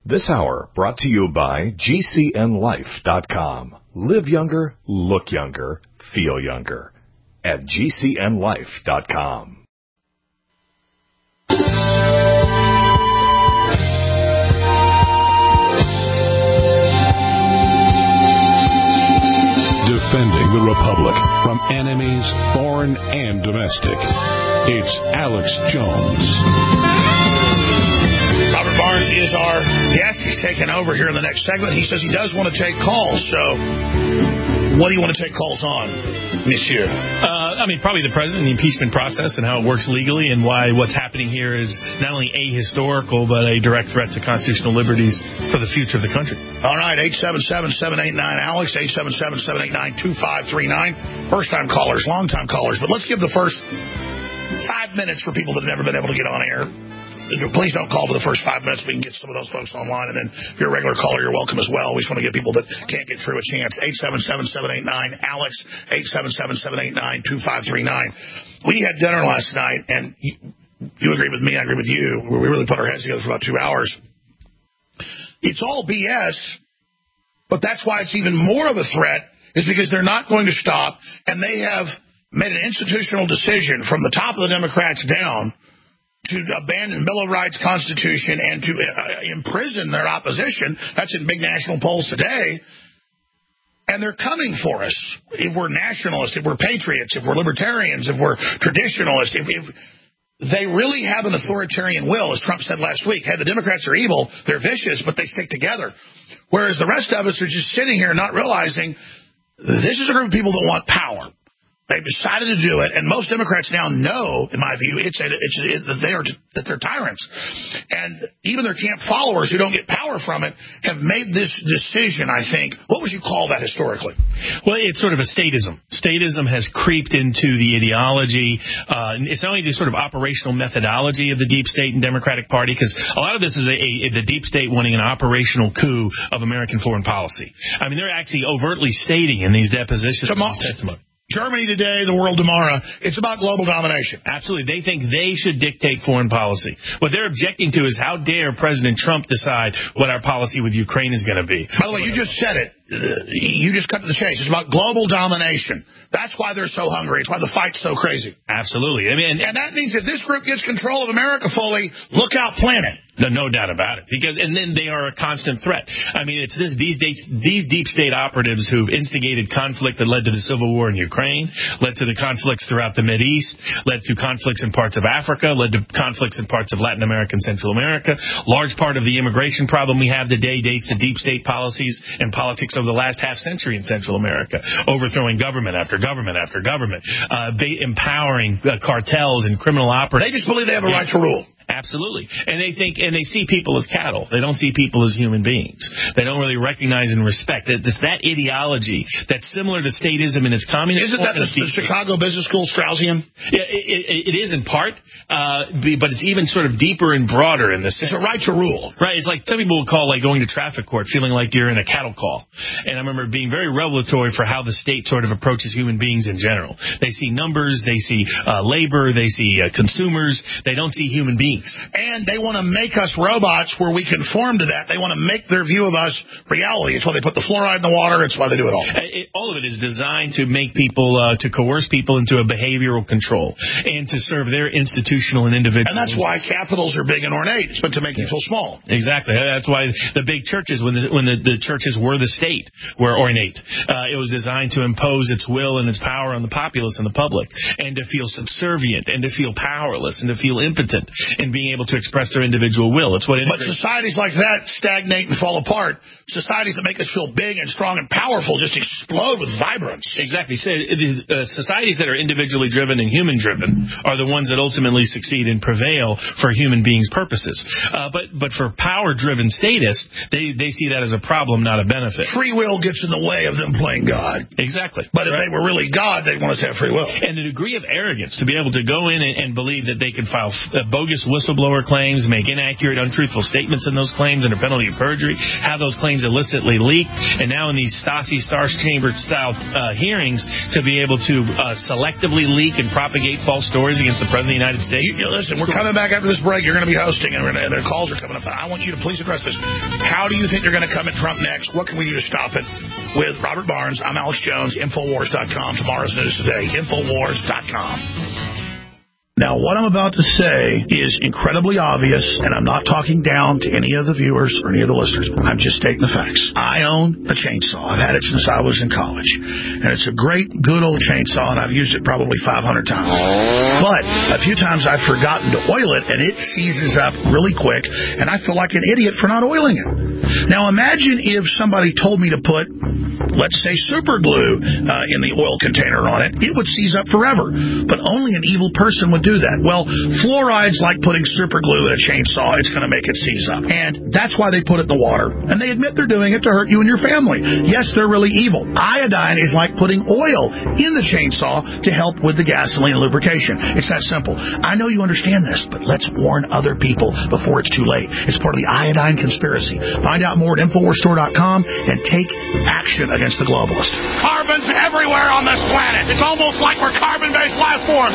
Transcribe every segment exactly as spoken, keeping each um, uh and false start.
This hour brought to you by G C N life dot com. Live younger, look younger, feel younger at G C N life dot com. Defending the Republic from enemies, foreign and domestic. It's Alex Jones. Robert Barnes is our guest. He's taking over here in the next segment. He says he does want to take calls. So what do you want to take calls on, monsieur? Uh, I mean, probably the president, the impeachment process, and how it works legally, and why what's happening here is not only ahistorical, but a direct threat to constitutional liberties for the future of the country. All right, eight seven seven, seven eight nine, Alex, eight seven seven, seven eight nine, two five three nine. First-time callers, long-time callers. But let's give the first five minutes for people that have never been able to get on air. Please don't call for the first five minutes. We can get some of those folks online. And then if you're a regular caller, you're welcome as well. We just want to give people that can't get through a chance. eight seven seven, seven eight nine, Alex, eight seven seven, seven eight nine, two five three nine. We had dinner last night, and you, you agree with me, I agree with you. We really put our heads together for about two hours. It's all B S, but that's why it's even more of a threat, is because they're not going to stop, and they have made an institutional decision from the top of the Democrats down to abandon Bill of Rights, Constitution, and to uh, imprison their opposition. That's in big national polls today. And they're coming for us. If we're nationalists, if we're patriots, if we're libertarians, if we're traditionalists, if, if they really have an authoritarian will, as Trump said last week. Hey, the Democrats are evil, they're vicious, but they stick together. Whereas the rest of us are just sitting here not realizing this is a group of people that want power. They've decided to do it, and most Democrats now know, in my view, it's, a, it's a, that they are that they're tyrants, and even their camp followers who don't get power from it have made this decision. I think, what would you call that historically? Well, it's sort of a statism. Statism has creeped into the ideology. Uh, it's not only the sort of operational methodology of the deep state and Democratic Party, because a lot of this is a, a, the deep state wanting an operational coup of American foreign policy. I mean, they're actually overtly stating in these depositions, Tomorrow. in this testimony. Germany today, the world tomorrow. It's about global domination. Absolutely. They think they should dictate foreign policy. What they're objecting to is how dare President Trump decide what our policy with Ukraine is going to be. By the way, you just said it. You just cut to the chase. It's about global domination. That's why they're so hungry. It's why the fight's so crazy. Absolutely. I mean, and that means if this group gets control of America fully, look out, planet. No, no doubt about it. Because and then they are a constant threat. I mean, it's this these dates, these deep state operatives who've instigated conflict that led to the civil war in Ukraine, led to the conflicts throughout the Mideast, led to conflicts in parts of Africa, led to conflicts in parts of Latin America and Central America. Large part of the immigration problem we have today dates to deep state policies and politics over the last half century in Central America, overthrowing government after government after government, uh, empowering uh, cartels and criminal operatives. They just believe they have a right to rule. Absolutely. And they think, and they see people as cattle. They don't see people as human beings. They don't really recognize and respect that that ideology that's similar to statism and its communism. Isn't that the, the Chicago Business School Straussian? Yeah, it, it, it is in part, uh, but it's even sort of deeper and broader in the sense. It's a right to rule. Right. It's like some people would call like going to traffic court, feeling like you're in a cattle call. And I remember being very revelatory for how the state sort of approaches human beings in general. They see numbers, they see uh, labor, they see uh, consumers. They don't see human beings. And they want to make us robots where we conform to that. They want to make their view of us reality. It's why they put the fluoride in the water. It's why they do it all. It, all of it is designed to make people, uh, to coerce people into a behavioral control and to serve their institutional and individual. And that's why capitals are big and ornate. It's meant to make you feel small. Exactly. That's why the big churches, when the, when the, the churches were the state, were ornate. Uh, it was designed to impose its will and its power on the populace and the public, and to feel subservient, and to feel powerless, and to feel impotent, and being able to express their individual will. It's what. But societies like that stagnate and fall apart. Societies that make us feel big and strong and powerful just explode with vibrance. Exactly. So, uh, societies that are individually driven and human driven are the ones that ultimately succeed and prevail for human beings' purposes. Uh, but but for power driven statists, they they see that as a problem, not a benefit. Free will gets in the way of them playing God. Exactly. But if right. they were really God, they'd want us to have free will. And the degree of arrogance to be able to go in and, and believe that they can file uh, bogus whistleblower claims, make inaccurate, untruthful statements in those claims under penalty of perjury, have those claims illicitly leaked, and now in these Stasi Star Chamber-style uh, hearings to be able to uh, selectively leak and propagate false stories against the President of the United States. You, you, listen, we're coming back after this break. You're going to be hosting, and, and their calls are coming up. I want you to please address this. How do you think they're going to come at Trump next? What can we do to stop it? With Robert Barnes, I'm Alex Jones, Infowars dot com. Tomorrow's news today, Infowars dot com. Now, what I'm about to say is incredibly obvious, and I'm not talking down to any of the viewers or any of the listeners. I'm just stating the facts. I own a chainsaw. I've had it since I was in college. And it's a great, good old chainsaw, and I've used it probably five hundred times. But a few times I've forgotten to oil it, and it seizes up really quick, and I feel like an idiot for not oiling it. Now, imagine if somebody told me to put, let's say, super glue uh, in the oil container on it. It would seize up forever, but only an evil person would do that. Well, fluoride's like putting super glue in a chainsaw. It's going to make it seize up. And that's why they put it in the water. And they admit they're doing it to hurt you and your family. Yes, they're really evil. Iodine is like putting oil in the chainsaw to help with the gasoline and lubrication. It's that simple. I know you understand this, but let's warn other people before it's too late. It's part of the iodine conspiracy. Find out more at Infowars Store dot com and take action against the globalists. Carbon's everywhere on this planet. It's almost like we're carbon-based life forms.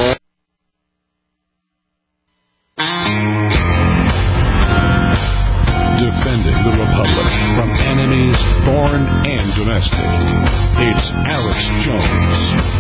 Defending the Republic from enemies foreign and domestic. It's Alex Jones.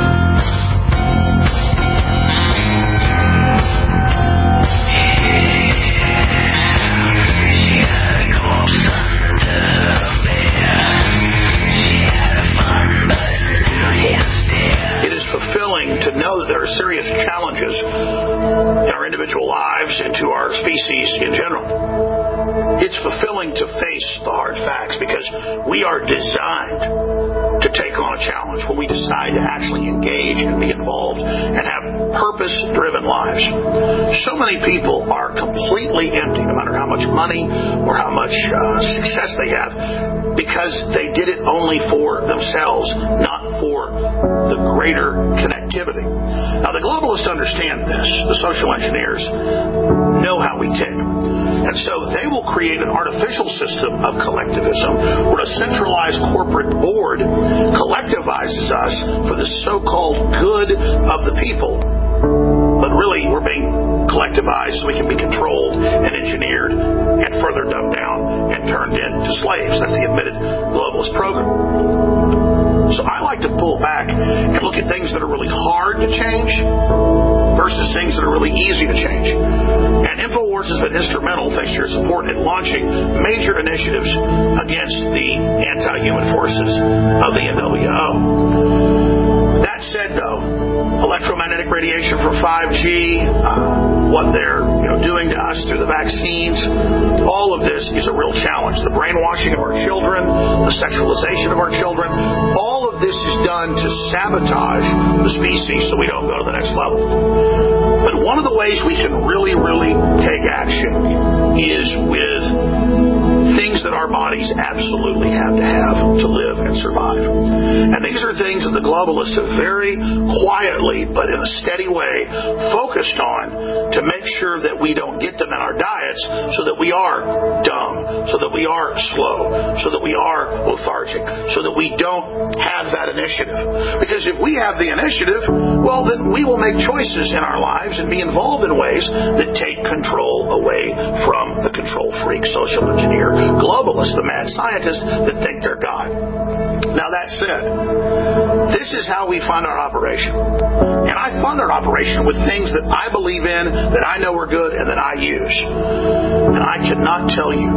It is fulfilling to know that there are serious challenges in our individual lives and to our species in general. It's fulfilling to face the hard facts because we are designed to take on a challenge when we decide to actually engage and be involved and have purpose-driven lives. So many people are completely empty, no matter how much money or how much uh, success they have, because they did it only for themselves, not for the greater connectivity. Now, the globalists understand this. The social engineers know how we tick. And so they will create an artificial system of collectivism where a centralized corporate board collectivizes us for the so-called good of the people. But really, we're being collectivized so we can be controlled and engineered and further dumbed down and turned into slaves. That's the admitted globalist program. So I like to pull back and look at things that are really hard to change versus things that are really easy to change. And InfoWars has been instrumental, thanks to your support, in launching major initiatives against the anti-human forces of the N W O. That said, though, electromagnetic radiation from five G, uh, what they're you know, doing to us through the vaccines, all of this is a real challenge. The brainwashing of our children, the sexualization of our children, all of this is done to sabotage the species so we don't go to the next level. But one of the ways we can really, really take action is with things that our bodies absolutely have to have to live and survive. And these are things that the globalists have very quietly, but in a steady way, focused on to make sure that we don't get them in our diets so that we are dumb, so that we are slow, so that we are lethargic, so that we don't have that initiative. Because if we have the initiative, well, then we will make choices in our lives and be involved in ways that take control away from the control freak, social engineer, globalists, the mad scientists that think they're God. Now, that said, this is how we fund our operation. And I fund our operation with things that I believe in, that I know are good, and that I use. And I cannot tell you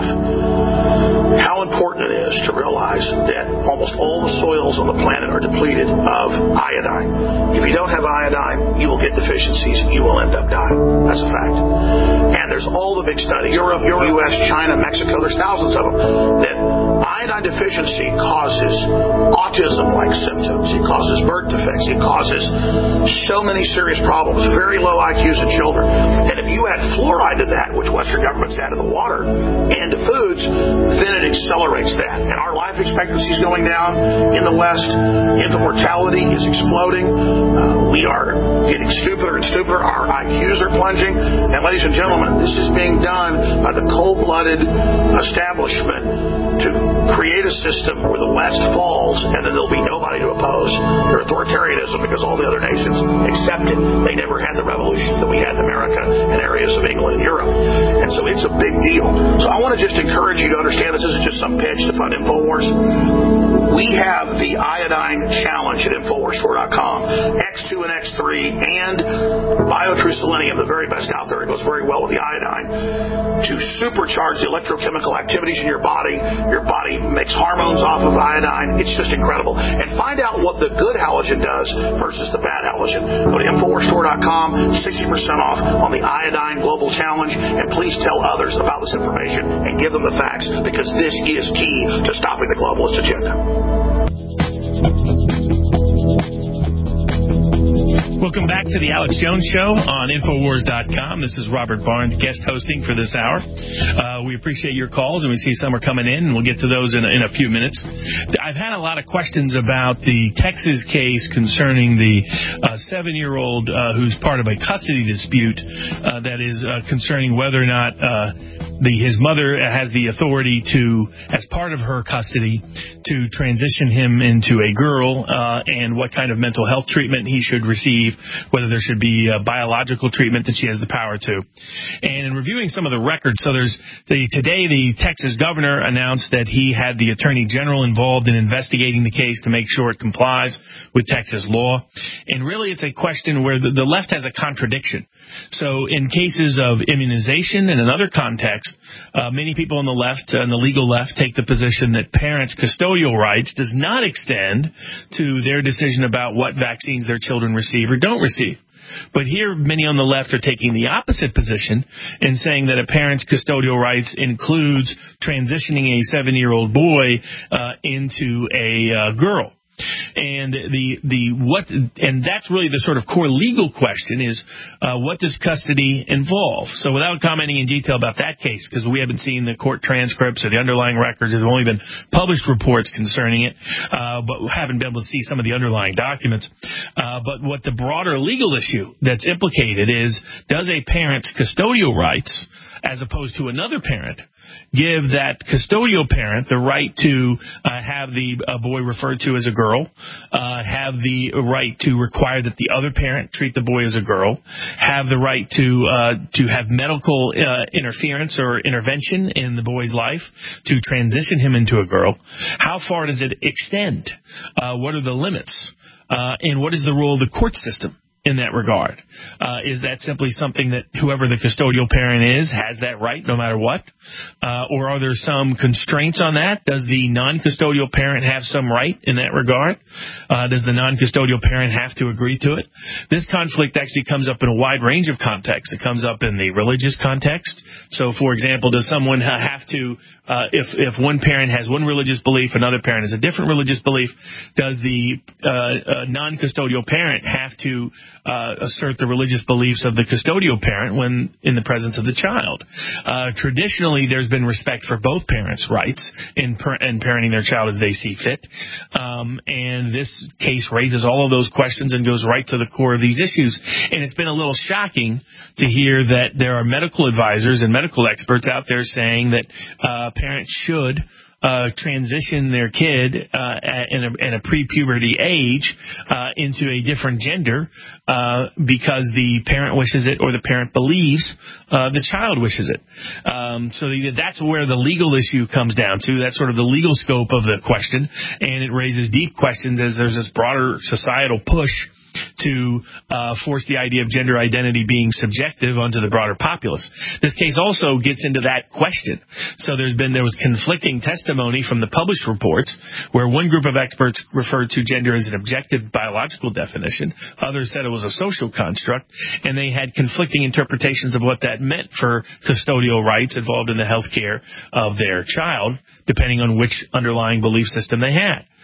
enough how important it is to realize that almost all the soils on the planet are depleted of iodine. If you don't have iodine, you will get deficiencies. You will end up dying. That's a fact. And there's all the big studies, Europe, U S, China, Mexico, there's thousands of them, that iodine deficiency causes autism-like symptoms. It causes birth defects. It causes so many serious problems, very low I Qs in children. And if you add fluoride to that, which Western governments add to the water and to foods, then it accelerates that. And our life expectancy is going down in the West. Infant mortality is exploding. Uh, We are getting stupider and stupider. Our I Qs are plunging. And ladies and gentlemen, this is being done by the cold-blooded establishment to create a system where the West falls and then there'll be nobody to oppose their authoritarianism because all the other nations accept it. They never had the revolution that we had in America and areas of England and Europe. And so it's a big deal. So I want to just encourage you to understand this isn't just some pitch to fund InfoWars. We have the Iodine Challenge at Infowars Store dot com. X two and X three and BioTrue Selenium, the very best out there. It goes very well with the iodine to supercharge the electrochemical activities in your body. Your body makes hormones off of iodine. It's just incredible. And find out what the good halogen does versus the bad halogen. Go to Infowars Store dot com, sixty percent off on the Iodine Global Challenge. And please tell others about this information and give them the facts because this is key to stopping the globalist agenda. Welcome back to the Alex Jones Show on Infowars dot com. This is Robert Barnes, guest hosting for this hour. Uh, we appreciate your calls, and we see some are coming in, and we'll get to those in a, in a few minutes. I've had a lot of questions about the Texas case concerning the uh, seven-year-old uh, who's part of a custody dispute uh, that is uh, concerning whether or not uh, the his mother has the authority to, as part of her custody, to transition him into a girl uh, and what kind of mental health treatment he should receive, whether there should be uh, biological treatment that she has the power to. And in reviewing some of the records, so there's the today the Texas governor announced that he had the attorney general involved in investigating the case to make sure it complies with Texas law. And really it's a question where the, the left has a contradiction. So in cases of immunization and in other contexts, uh, many people on the left, on the legal left, take the position that parents' custodial rights does not extend to their decision about what vaccines their children receive or don't receive. But here, many on the left are taking the opposite position and saying that a parent's custodial rights includes transitioning a seven-year-old boy uh, into a uh, girl. And the the what and that's really the sort of core legal question is uh, what does custody involve? So without commenting in detail about that case, because we haven't seen the court transcripts or the underlying records, there's only been published reports concerning it, uh, but we haven't been able to see some of the underlying documents. Uh, but what the broader legal issue that's implicated is, does a parent's custodial rights, as opposed to another parent, give that custodial parent the right to uh, have the uh, boy referred to as a girl, uh, have the right to require that the other parent treat the boy as a girl, have the right to uh, to have medical uh, interference or intervention in the boy's life to transition him into a girl. How far does it extend? Uh, what are the limits? Uh, and what is the role of the court system in that regard? Uh, is that simply something that whoever the custodial parent is has that right no matter what? Uh, or are there some constraints on that? Does the non-custodial parent have some right in that regard? Uh, does the non-custodial parent have to agree to it? This conflict actually comes up in a wide range of contexts. It comes up in the religious context. So, for example, does someone have to, uh, if, if one parent has one religious belief, another parent has a different religious belief, does the uh, uh, non-custodial parent have to Uh, assert the religious beliefs of the custodial parent when in the presence of the child? Uh, traditionally, there's been respect for both parents' rights in, per- in parenting their child as they see fit. Um, and this case raises all of those questions and goes right to the core of these issues. And it's been a little shocking to hear that there are medical advisors and medical experts out there saying that uh, parents should Uh, transition their kid uh, in, a, in a pre-puberty age uh, into a different gender uh, because the parent wishes it or the parent believes uh, the child wishes it. Um, so the, that's where the legal issue comes down to. That's sort of the legal scope of the question, and it raises deep questions as there's this broader societal push to uh, force the idea of gender identity being subjective onto the broader populace. This case also gets into that question. So there's been there was conflicting testimony from the published reports where one group of experts referred to gender as an objective biological definition. Others said it was a social construct, and they had conflicting interpretations of what that meant for custodial rights involved in the health care of their child, depending on which underlying belief system they had.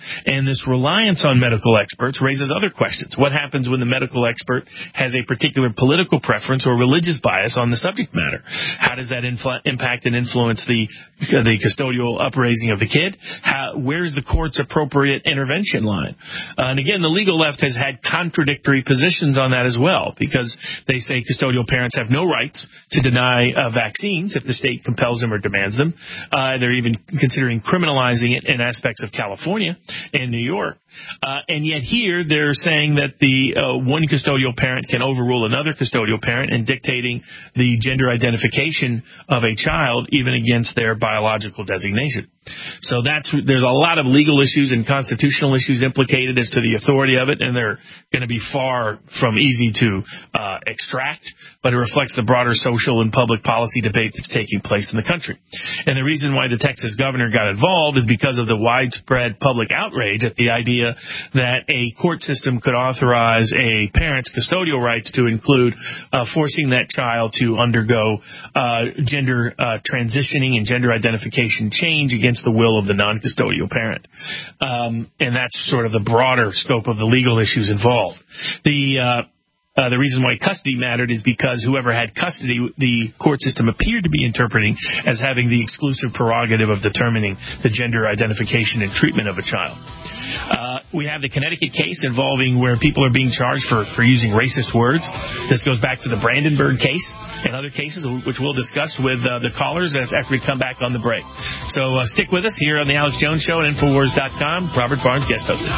And this reliance on medical experts raises other questions. What happens when the medical expert has a particular political preference or religious bias on the subject matter? How does that influ- impact and influence the the custodial upraising of the kid? How, where's the court's appropriate intervention line? Uh, and again, the legal left has had contradictory positions on that as well, because they say custodial parents have no rights to deny uh, vaccines if the state compels them or demands them. Uh, they're even considering criminalizing it in aspects of California and New York. Uh, and yet here they're saying that the uh, one custodial parent can overrule another custodial parent in dictating the gender identification of a child even against their biological designation. So that's there's a lot of legal issues and constitutional issues implicated as to the authority of it, and they're going to be far from easy to uh, extract, but it reflects the broader social and public policy debate that's taking place in the country. And the reason why the Texas governor got involved is because of the widespread public outrage at the idea that a court system could authorize a parent's custodial rights to include uh, forcing that child to undergo uh, gender uh, transitioning and gender identification change against the will of the non-custodial parent. Um, and that's sort of the broader scope of the legal issues involved. The uh, Uh, the reason why custody mattered is because whoever had custody, the court system appeared to be interpreting as having the exclusive prerogative of determining the gender identification and treatment of a child. Uh, we have the Connecticut case involving where people are being charged for, for using racist words. This goes back to the Brandenburg case and other cases, which we'll discuss with uh, the callers after we come back on the break. So uh, stick with us here on the Alex Jones Show at Infowars dot com. Robert Barnes, guest hosted.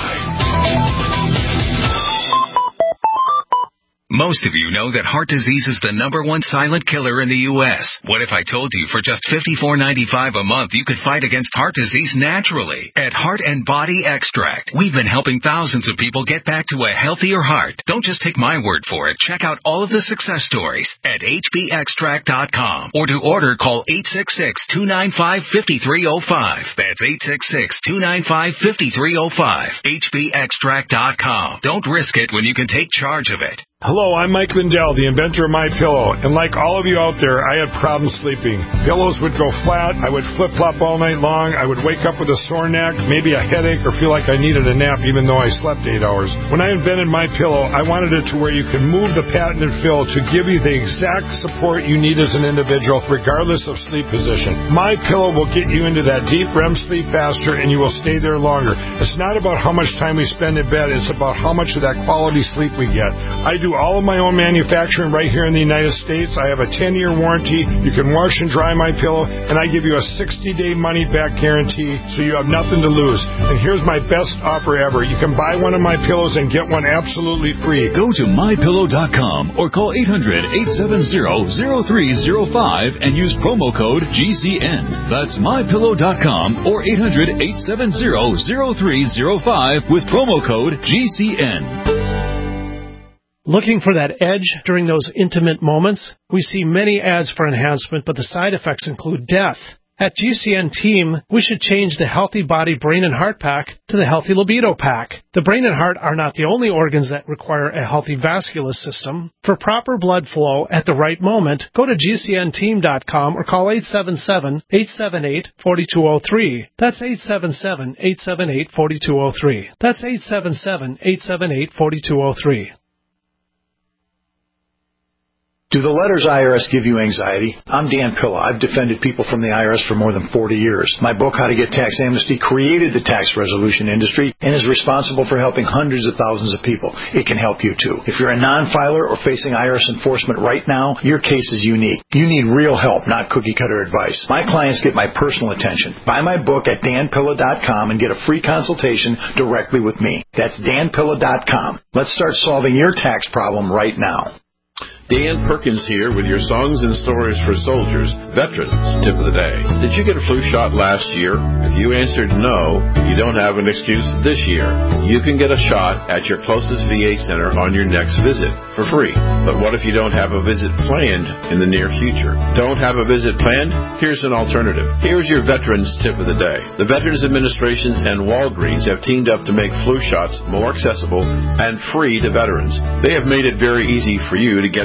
Most of you know that heart disease is the number one silent killer in the U S What if I told you for just fifty-four ninety-five a month you could fight against heart disease naturally? At Heart and Body Extract, we've been helping thousands of people get back to a healthier heart. Don't just take my word for it. Check out all of the success stories at H B extract dot com, or to order, call eight six six, two nine five, five three zero five. That's eight six six, two nine five, five three zero five. H B extract dot com. Don't risk it when you can take charge of it. Hello, I'm Mike Lindell, the inventor of MyPillow, and like all of you out there, I had problems sleeping. Pillows would go flat, I would flip-flop all night long, I would wake up with a sore neck, maybe a headache, or feel like I needed a nap even though I slept eight hours. When I invented MyPillow, I wanted it to where you can move the patented fill to give you the exact support you need as an individual, regardless of sleep position. MyPillow will get you into that deep R E M sleep faster, and you will stay there longer. It's not about how much time we spend in bed, it's about how much of that quality sleep we get. I do all of my own manufacturing right here in the United States. I have a ten-year warranty. You can wash and dry my pillow, and I give you a sixty-day money-back guarantee, so you have nothing to lose. And here's my best offer ever. You can buy one of my pillows and get one absolutely free. Go to my pillow dot com or call eight hundred, eight seven zero, zero three zero five and use promo code G C N. That's my pillow dot com or eight hundred, eight seven zero, zero three zero five with promo code G C N. Looking for that edge during those intimate moments? We see many ads for enhancement, but the side effects include death. At G C N Team, we should change the Healthy Body Brain and Heart Pack to the Healthy Libido Pack. The brain and heart are not the only organs that require a healthy vascular system. For proper blood flow at the right moment, go to G C N team dot com or call eight seven seven, eight seven eight, four two zero three. That's eight seven seven, eight seven eight, four two zero three. That's eight seven seven, eight seven eight, four two zero three. Do the letters I R S give you anxiety? I'm Dan Pilla. I've defended people from the I R S for more than forty years. My book, How to Get Tax Amnesty, created the tax resolution industry and is responsible for helping hundreds of thousands of people. It can help you, too. If you're a non-filer or facing I R S enforcement right now, your case is unique. You need real help, not cookie-cutter advice. My clients get my personal attention. Buy my book at dan pilla dot com and get a free consultation directly with me. That's dan pilla dot com. Let's start solving your tax problem right now. Dan Perkins here with your Songs and Stories for Soldiers Veterans Tip of the Day. Did you get a flu shot last year? If you answered no, you don't have an excuse this year. You can get a shot at your closest V A center on your next visit for free. But what if you don't have a visit planned in the near future? Don't have a visit planned? Here's an alternative. Here's your Veterans Tip of the Day. The Veterans Administrations and Walgreens have teamed up to make flu shots more accessible and free to veterans. They have made it very easy for you to get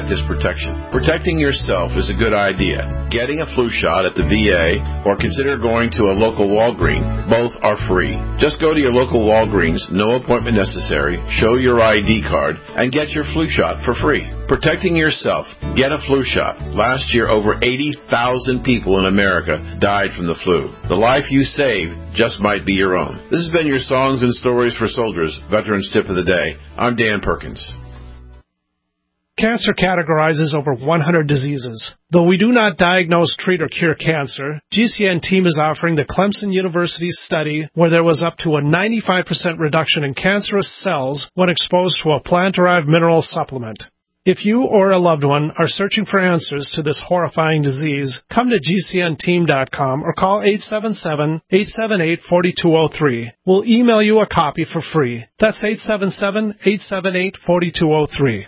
this protection. Protecting yourself is a good idea. Getting a flu shot at the V A or consider going to a local Walgreens. Both are free. Just go to your local Walgreens, no appointment necessary, show your I D card, and get your flu shot for free. Protecting yourself. Get a flu shot. Last year, over eighty thousand people in America died from the flu. The life you save just might be your own. This has been your Songs and Stories for Soldiers, Veterans Tip of the Day. I'm Dan Perkins. Cancer categorizes over one hundred diseases. Though we do not diagnose, treat, or cure cancer, G C N team is offering the Clemson University study where there was up to a ninety-five percent reduction in cancerous cells when exposed to a plant-derived mineral supplement. If you or a loved one are searching for answers to this horrifying disease, come to G C N team dot com or call eight seven seven, eight seven eight, four two zero three. We'll email you a copy for free. That's eight seven seven, eight seven eight, four two zero three.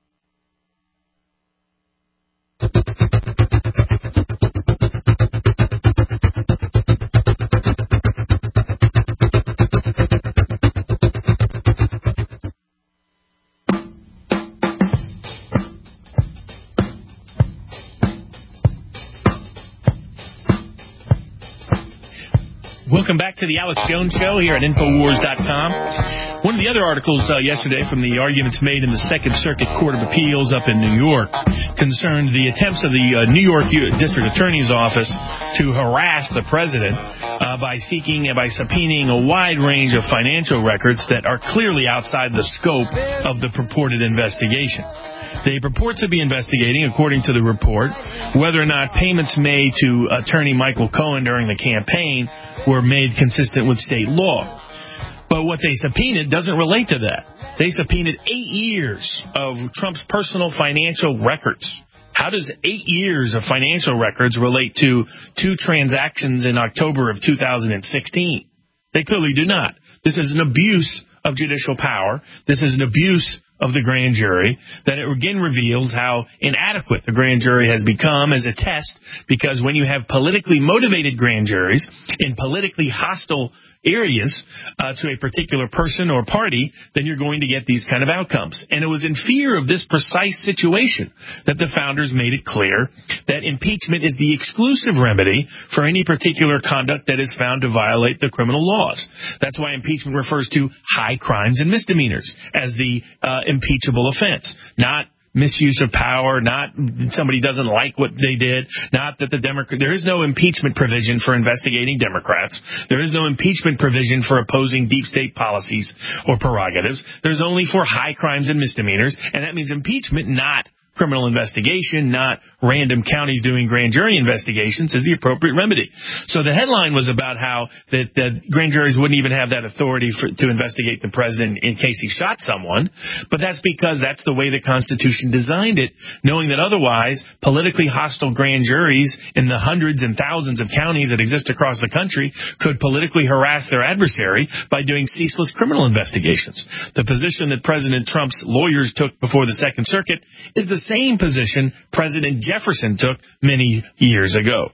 Welcome back to the Alex Jones Show here at Infowars dot com. One of the other articles uh, yesterday from the arguments made in the Second Circuit Court of Appeals up in New York concerned the attempts of the uh, New York District Attorney's Office to harass the president uh, by seeking, uh, by subpoenaing a wide range of financial records that are clearly outside the scope of the purported investigation. They purport to be investigating, according to the report, whether or not payments made to attorney Michael Cohen during the campaign were made consistent with state law. But what they subpoenaed doesn't relate to that. They subpoenaed eight years of Trump's personal financial records. How does eight years of financial records relate to two transactions in October of two thousand sixteen? They clearly do not. This is an abuse of judicial power. This is an abuse of the grand jury, that it again reveals how inadequate the grand jury has become as a test, because when you have politically motivated grand juries in politically hostile areas uh, to a particular person or party, then you're going to get these kind of outcomes. And it was in fear of this precise situation that the founders made it clear that impeachment is the exclusive remedy for any particular conduct that is found to violate the criminal laws. That's why impeachment refers to high crimes and misdemeanors as the uh, impeachable offense, not misuse of power, not somebody doesn't like what they did, not that the Democrat, there is no impeachment provision for investigating Democrats. There is no impeachment provision for opposing deep state policies or prerogatives. There's only for high crimes and misdemeanors, and that means impeachment, not criminal investigation, not random counties doing grand jury investigations, is the appropriate remedy. So the headline was about how that, that grand juries wouldn't even have that authority for, to investigate the president in case he shot someone, but that's because that's the way the Constitution designed it, knowing that otherwise politically hostile grand juries in the hundreds and thousands of counties that exist across the country could politically harass their adversary by doing ceaseless criminal investigations. The position that President Trump's lawyers took before the Second Circuit is the same position President Jefferson took many years ago.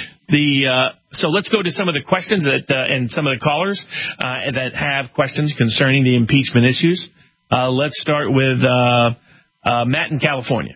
The uh, so let's go to some of the questions that uh, and some of the callers uh, that have questions concerning the impeachment issues. Uh, let's start with uh, uh, Matt in California.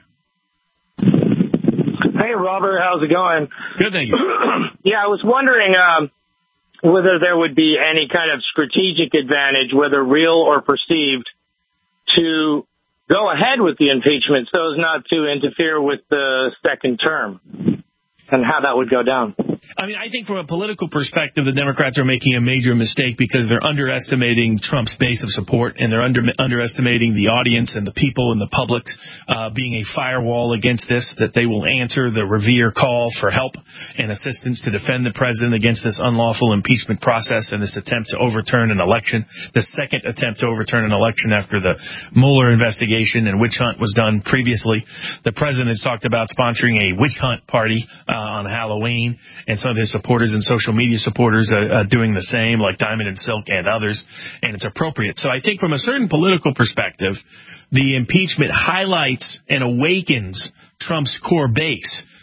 Hey, Robert, how's it going? Good, thank you. Yeah, I was wondering um, whether there would be any kind of strategic advantage, whether real or perceived, to go ahead with the impeachment so as not to interfere with the second term, and how that would go down. I mean, I think from a political perspective, the Democrats are making a major mistake because they're underestimating Trump's base of support, and they're under, underestimating the audience and the people and the public uh, being a firewall against this, that they will answer the Revere call for help and assistance to defend the president against this unlawful impeachment process and this attempt to overturn an election, the second attempt to overturn an election after the Mueller investigation and witch hunt was done previously. The president has talked about sponsoring a witch hunt party uh, on Halloween, and some of his supporters and social media supporters are, are doing the same, like Diamond and Silk and others, and it's appropriate. So I think from a certain political perspective, the impeachment highlights and awakens Trump's core base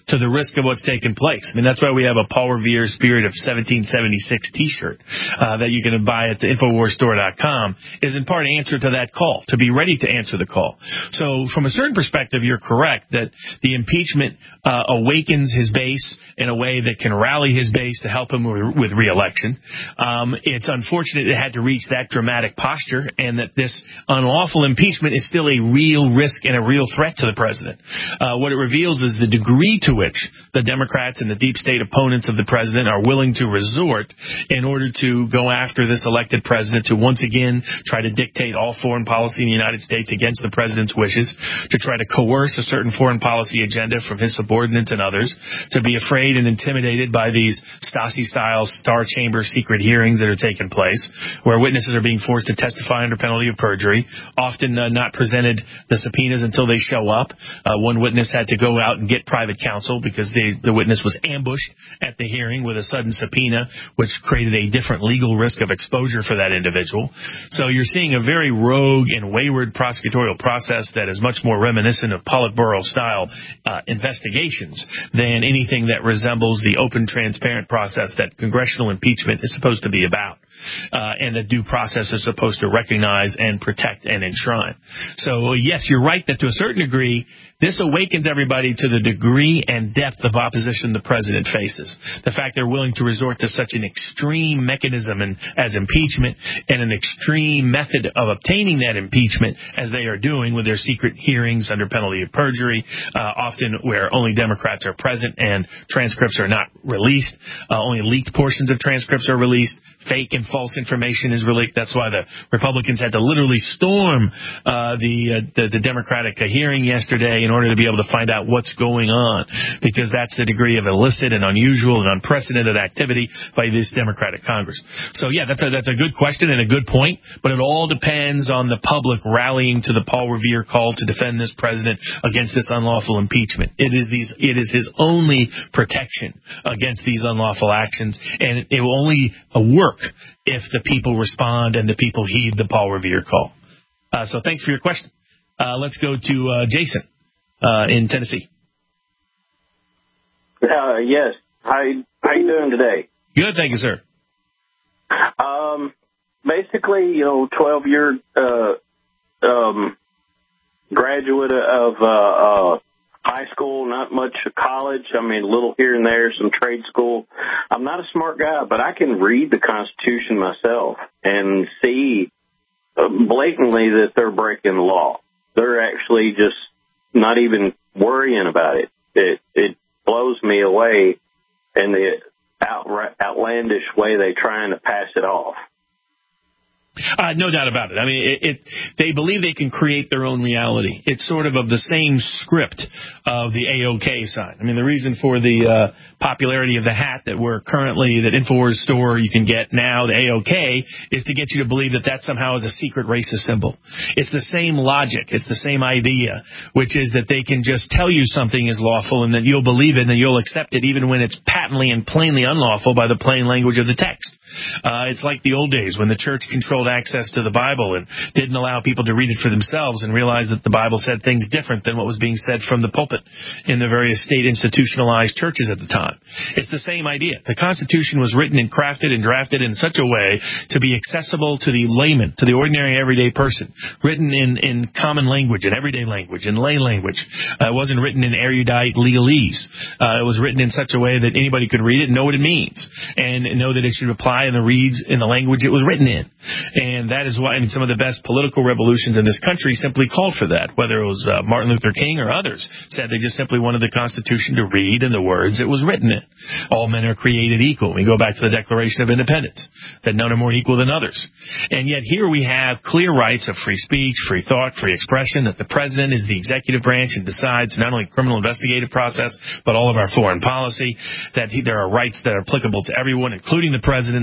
to the risk of what's taken place. I mean, that's why we have a Paul Revere Spirit of seventeen seventy-six T-shirt uh, that you can buy at the Infowars Store dot com, is in part answer to that call, to be ready to answer the call. So from a certain perspective, you're correct that the impeachment uh, awakens his base in a way that can rally his base to help him with, with re-election. Um, it's unfortunate it had to reach that dramatic posture, and that this unlawful impeachment is still a real risk and a real threat to the president. Uh, what it reveals is the degree to which the Democrats and the deep state opponents of the president are willing to resort in order to go after this elected president, to once again try to dictate all foreign policy in the United States against the president's wishes, to try to coerce a certain foreign policy agenda from his subordinates and others, to be afraid and intimidated by these Stasi-style Star Chamber secret hearings that are taking place, where witnesses are being forced to testify under penalty of perjury, often uh, not presented the subpoenas until they show up. Uh, one witness had to go out and get private counsel because the, the witness was ambushed at the hearing with a sudden subpoena, which created a different legal risk of exposure for that individual. So you're seeing a very rogue and wayward prosecutorial process that is much more reminiscent of Politburo-style uh, investigations than anything that resembles the open, transparent process that congressional impeachment is supposed to be about. Uh, and the due process is supposed to recognize and protect and enshrine. So, yes, you're right that to a certain degree, this awakens everybody to the degree and depth of opposition the president faces. The fact they're willing to resort to such an extreme mechanism in, as impeachment, and an extreme method of obtaining that impeachment, as they are doing with their secret hearings under penalty of perjury, uh, often where only Democrats are present and transcripts are not released. Uh, only leaked portions of transcripts are released. Fake and false information is released. That's why the Republicans had to literally storm uh, the, uh, the the Democratic uh, hearing yesterday in order to be able to find out what's going on, because that's the degree of illicit and unusual and unprecedented activity by this Democratic Congress. So, yeah, that's a, that's a good question and a good point, but it all depends on the public rallying to the Paul Revere call to defend this president against this unlawful impeachment. It is these, it is his only protection against these unlawful actions, and it will only work if the people respond and the people heed the Paul Revere call. Uh, so thanks for your question. Uh, let's go to uh, Jason uh, in Tennessee. Uh, yes. How how you doing today? Good, thank you, sir. Um, basically, you know, twelve-year uh, um, graduate of uh, uh, high school, not much of college. I mean, a little here and there, some trade school. I'm not a smart guy, but I can read the Constitution myself and see blatantly that they're breaking the law. They're actually just not even worrying about it. It, it blows me away in the out, outlandish way they're trying to pass it off. Uh, no doubt about it. I mean, it, it, they believe they can create their own reality. It's sort of of the same script of the A O K side. I mean, the reason for the uh, popularity of the hat that we're currently, that Infowars store you can get now, the A O K, is to get you to believe that that somehow is a secret racist symbol. It's the same logic. It's the same idea, which is that they can just tell you something is lawful and that you'll believe it and that you'll accept it even when it's patently and plainly unlawful by the plain language of the text. Uh, it's like the old days when the church controlled access to the Bible and didn't allow people to read it for themselves and realized that the Bible said things different than what was being said from the pulpit in the various state institutionalized churches at the time. It's the same idea. The Constitution was written and crafted and drafted in such a way to be accessible to the layman, to the ordinary everyday person, written in, in common language, in everyday language, in lay language. Uh, it wasn't written in erudite legalese. Uh, it was written in such a way that anybody could read it and know what it means and know that it should apply in the reads in the language it was written in. And that is why, I mean, some of the best political revolutions in this country simply called for that, whether it was uh, Martin Luther King or others said they just simply wanted the Constitution to read in the words it was written in. All men are created equal. We go back to the Declaration of Independence, that none are more equal than others. And yet here we have clear rights of free speech, free thought, free expression, that the president is the executive branch and decides not only criminal investigative process, but all of our foreign policy, that he, there are rights that are applicable to everyone, including the president,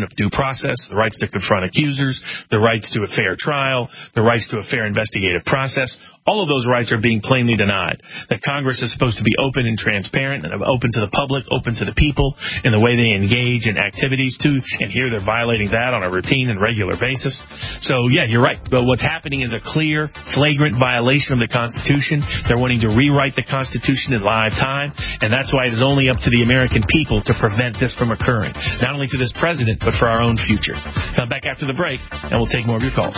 Amendment of due process, the rights to confront accusers, the rights to a fair trial, the rights to a fair investigative process. All of those rights are being plainly denied. That Congress is supposed to be open and transparent and open to the public, open to the people in the way they engage in activities too, and here they're violating that on a routine and regular basis. So, yeah, you're right. But what's happening is a clear, flagrant violation of the Constitution. They're wanting to rewrite the Constitution in live time, and that's why it is only up to the American people to prevent this from occurring, not only to this president, but for our own future. Come back after the break, and we'll take more of your calls.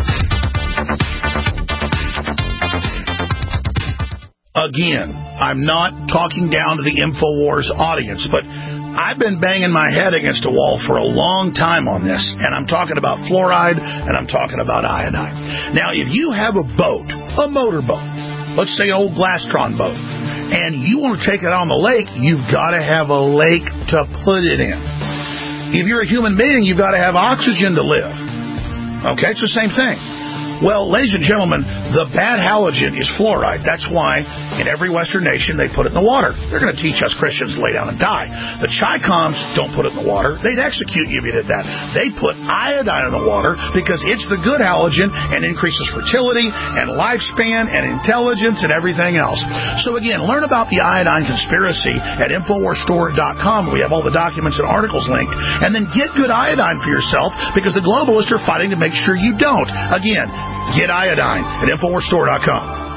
Again, I'm not talking down to the InfoWars audience, but I've been banging my head against a wall for a long time on this, and I'm talking about fluoride, and I'm talking about iodine. Now, if you have a boat, a motorboat, let's say an old Glastron boat, and you want to take it on the lake, you've got to have a lake to put it in. If you're a human being, you've got to have oxygen to live. Okay, it's the same thing. Well, ladies and gentlemen, the bad halogen is fluoride. That's why in every Western nation they put it in the water. They're going to teach us Christians to lay down and die. The Chi-Coms don't put it in the water. They'd execute you if you did that. They put iodine in the water because it's the good halogen and increases fertility and lifespan and intelligence and everything else. So again, learn about the iodine conspiracy at Infowars Store dot com. We have all the documents and articles linked. And then get good iodine for yourself because the globalists are fighting to make sure you don't. Again, get iodine at Infowars Store dot com.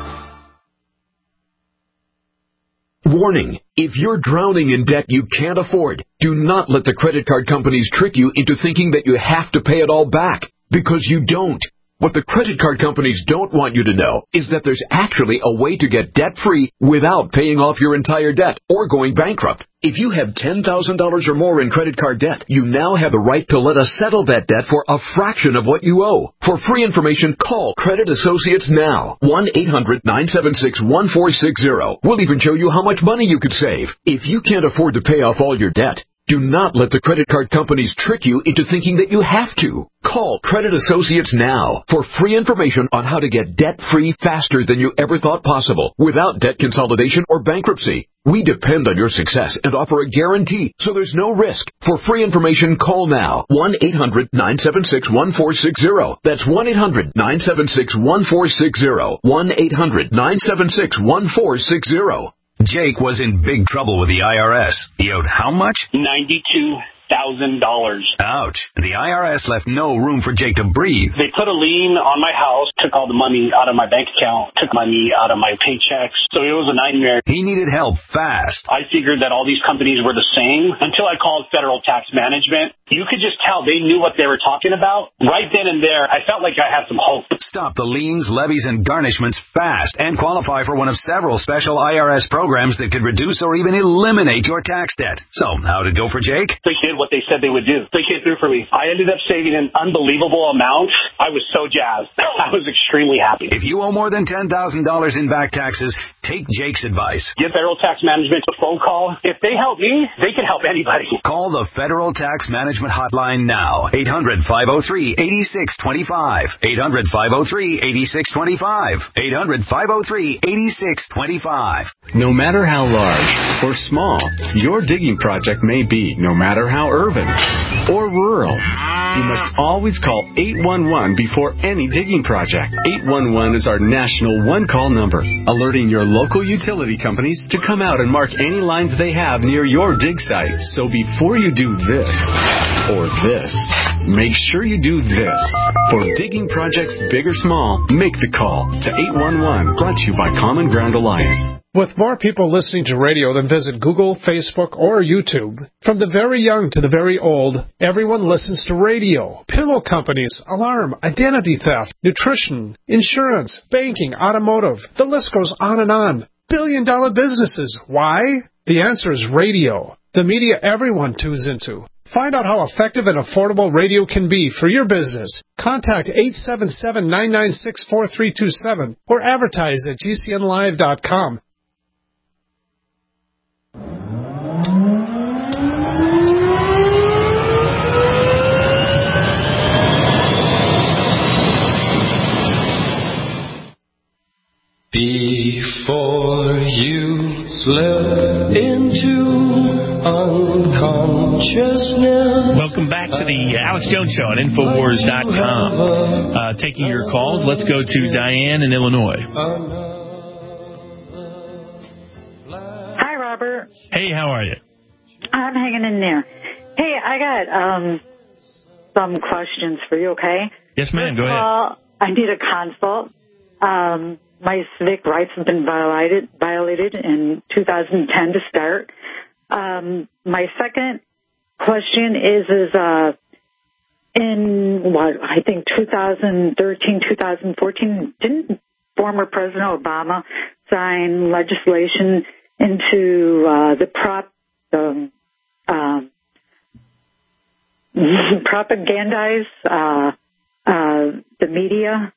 Warning, if you're drowning in debt you can't afford, do not let the credit card companies trick you into thinking that you have to pay it all back, because you don't. What the credit card companies don't want you to know is that there's actually a way to get debt-free without paying off your entire debt or going bankrupt. If you have ten thousand dollars or more in credit card debt, you now have the right to let us settle that debt for a fraction of what you owe. For free information, call Credit Associates now. one eight hundred nine seven six one four six zero. We'll even show you how much money you could save. If you can't afford to pay off all your debt, do not let the credit card companies trick you into thinking that you have to. Call Credit Associates now for free information on how to get debt-free faster than you ever thought possible without debt consolidation or bankruptcy. We depend on your success and offer a guarantee, so there's no risk. For free information, call now. one eight hundred nine seven six one four six zero. That's one eight hundred nine seven six one four six zero. one eight hundred nine seven six one four six zero. Jake was in big trouble with the I R S. He owed how much? ninety-two thousand dollars. Ouch. The I R S left no room for Jake to breathe. They put a lien on my house, took all the money out of my bank account, took money out of my paychecks. So it was a nightmare. He needed help fast. I figured that all these companies were the same until I called Federal Tax Management. You could just tell they knew what they were talking about. Right then and there, I felt like I had some hope. Stop the liens, levies, and garnishments fast and qualify for one of several special I R S programs that could reduce or even eliminate your tax debt. So, how'd it go for Jake? They did what they said they would do. They came through for me. I ended up saving an unbelievable amount. I was so jazzed. I was extremely happy. If you owe more than ten thousand dollars in back taxes, take Jake's advice. Give Federal Tax Management a phone call. If they help me, they can help anybody. Call the Federal Tax Management Hotline now. eight hundred five oh three eight six two five. eight hundred five oh three eight six two five. eight hundred five oh three eight six two five. No matter how large or small your digging project may be, no matter how urban or rural, you must always call eight one one before any digging project. eight one one is our national one-call number, alerting your local utility companies to come out and mark any lines they have near your dig site. So before you do this or this, make sure you do this. For digging projects big or small, make the call to eight one one, brought to you by Common Ground Alliance. With more people listening to radio than visit Google, Facebook, or YouTube, from the very young to the very old, everyone listens to radio. Pillow companies, alarm, identity theft, nutrition, insurance, banking, automotive. The list goes on and on. Billion-dollar businesses. Why? The answer is radio. The media everyone tunes into. Find out how effective and affordable radio can be for your business. Contact eight seven seven, nine nine six, four three two seven or advertise at G C N live dot com. Before you slip into unconsciousness, Welcome back to the Alex Jones Show on Infowars dot com. Uh, taking your calls, let's go to Diane in Illinois. Hi, Robert. Hey, how are you? I'm hanging in there. Hey, I got um, some questions for you, okay? Yes, ma'am. Go ahead. Uh, I need a consult. Um, my civic rights have been violated violated in two thousand ten to start. Um, my second question is, is uh, in what I think two thousand thirteen, two thousand fourteen, didn't former President Obama sign legislation into uh, the prop um, uh, propagandize uh, uh, the media?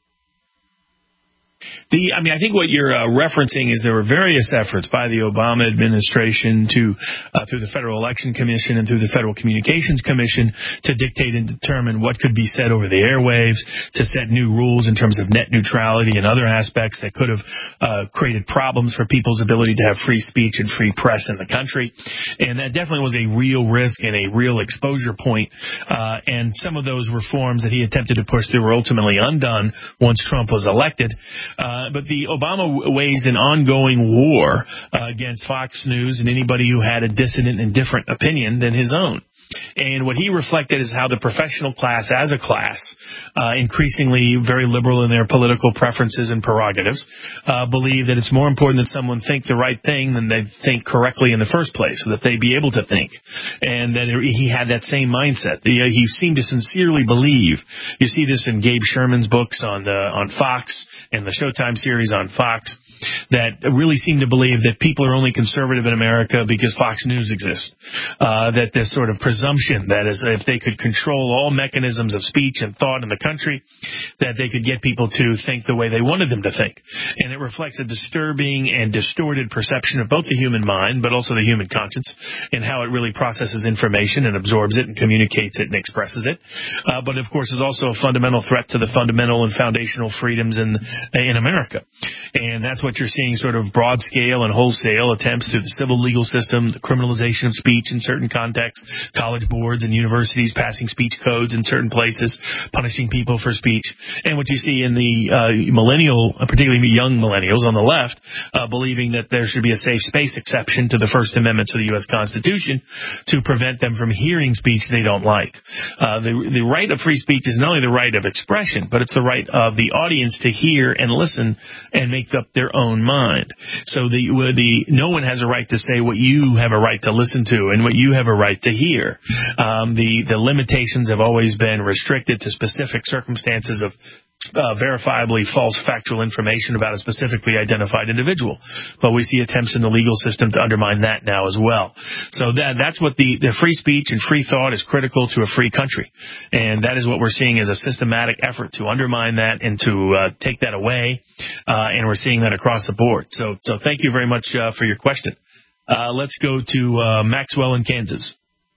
The, I mean, I think what you're uh, referencing is there were various efforts by the Obama administration to, uh, through the Federal Election Commission and through the Federal Communications Commission, to dictate and determine what could be said over the airwaves, to set new rules in terms of net neutrality and other aspects that could have uh, created problems for people's ability to have free speech and free press in the country. And that definitely was a real risk and a real exposure point. Uh, and some of those reforms that he attempted to push through were ultimately undone once Trump was elected. Uh, but the Obama waged an ongoing war uh, against Fox News and anybody who had a dissident and different opinion than his own. And what he reflected is how the professional class as a class, uh, increasingly very liberal in their political preferences and prerogatives, uh, believe that it's more important that someone think the right thing than they think correctly in the first place, so that they be able to think. And that he had that same mindset. He seemed to sincerely believe, you see this in Gabe Sherman's books on, the, on Fox and the Showtime series on Fox, that really seem to believe that people are only conservative in America because Fox News exists. Uh, that this sort of presumption that is, if they could control all mechanisms of speech and thought in the country, that they could get people to think the way they wanted them to think. And it reflects a disturbing and distorted perception of both the human mind, but also the human conscience, and how it really processes information and absorbs it and communicates it and expresses it. Uh, but, of course, is also a fundamental threat to the fundamental and foundational freedoms in, in America. And that's what you're seeing, sort of broad scale and wholesale attempts through the civil legal system, the criminalization of speech in certain contexts, college boards and universities passing speech codes in certain places, punishing people for speech. And what you see in the uh, millennial, particularly young millennials on the left, uh, believing that there should be a safe space exception to the First Amendment to the U S Constitution to prevent them from hearing speech they don't like. Uh, the, the right of free speech is not only the right of expression, but it's the right of the audience to hear and listen and make up their own mind. So the, the no one has a right to say what you have a right to listen to and what you have a right to hear. Um, the, the limitations have always been restricted to specific circumstances of Uh, verifiably false factual information about a specifically identified individual. But we see attempts in the legal system to undermine that now as well. So that that's what the, the free speech and free thought is critical to a free country. And that is what we're seeing as a systematic effort to undermine that and to uh, take that away. Uh, and we're seeing that across the board. So, so thank you very much uh, for your question. Uh, let's go to uh, Maxwell in Kansas.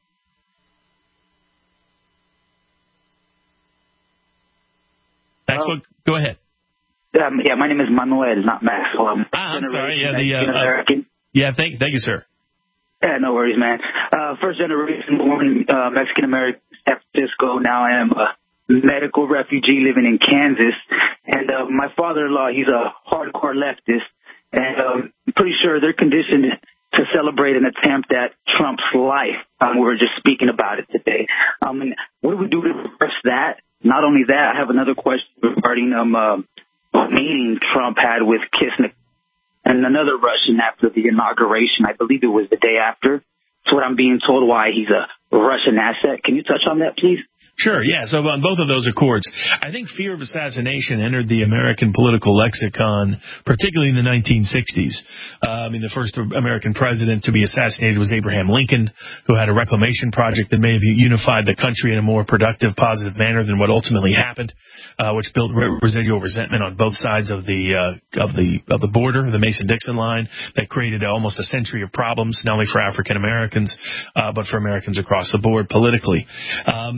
Maxwell, go ahead. Um, yeah, my name is Manuel, not Maxwell. I'm, ah, I'm sorry. Yeah, the, uh, American. Yeah, thank, thank you, sir. Yeah, no worries, man. Uh, first generation born uh, Mexican American, San Francisco. Now I am a medical refugee living in Kansas. And uh, my father-in-law, he's a hardcore leftist. And um, I'm pretty sure they're conditioned to celebrate an attempt at Trump's life. Um, we were just speaking about it today. Um, and what do we do to reverse that? Not only that, I have another question regarding um, uh, a meeting Trump had with Kissinger and another Russian after the inauguration. I believe it was the day after. That's what I'm being told, why he's a Russian asset. Can you touch on that, please? Sure, yeah. So on both of those accords, I think fear of assassination entered the American political lexicon, particularly in the nineteen sixties. Uh, I mean, the first American president to be assassinated was Abraham Lincoln, who had a reclamation project that may have unified the country in a more productive, positive manner than what ultimately happened, uh, which built re- residual resentment on both sides of the uh, of the of the border, the Mason-Dixon line, that created almost a century of problems, not only for African Americans, uh, but for Americans across the board politically. Um, then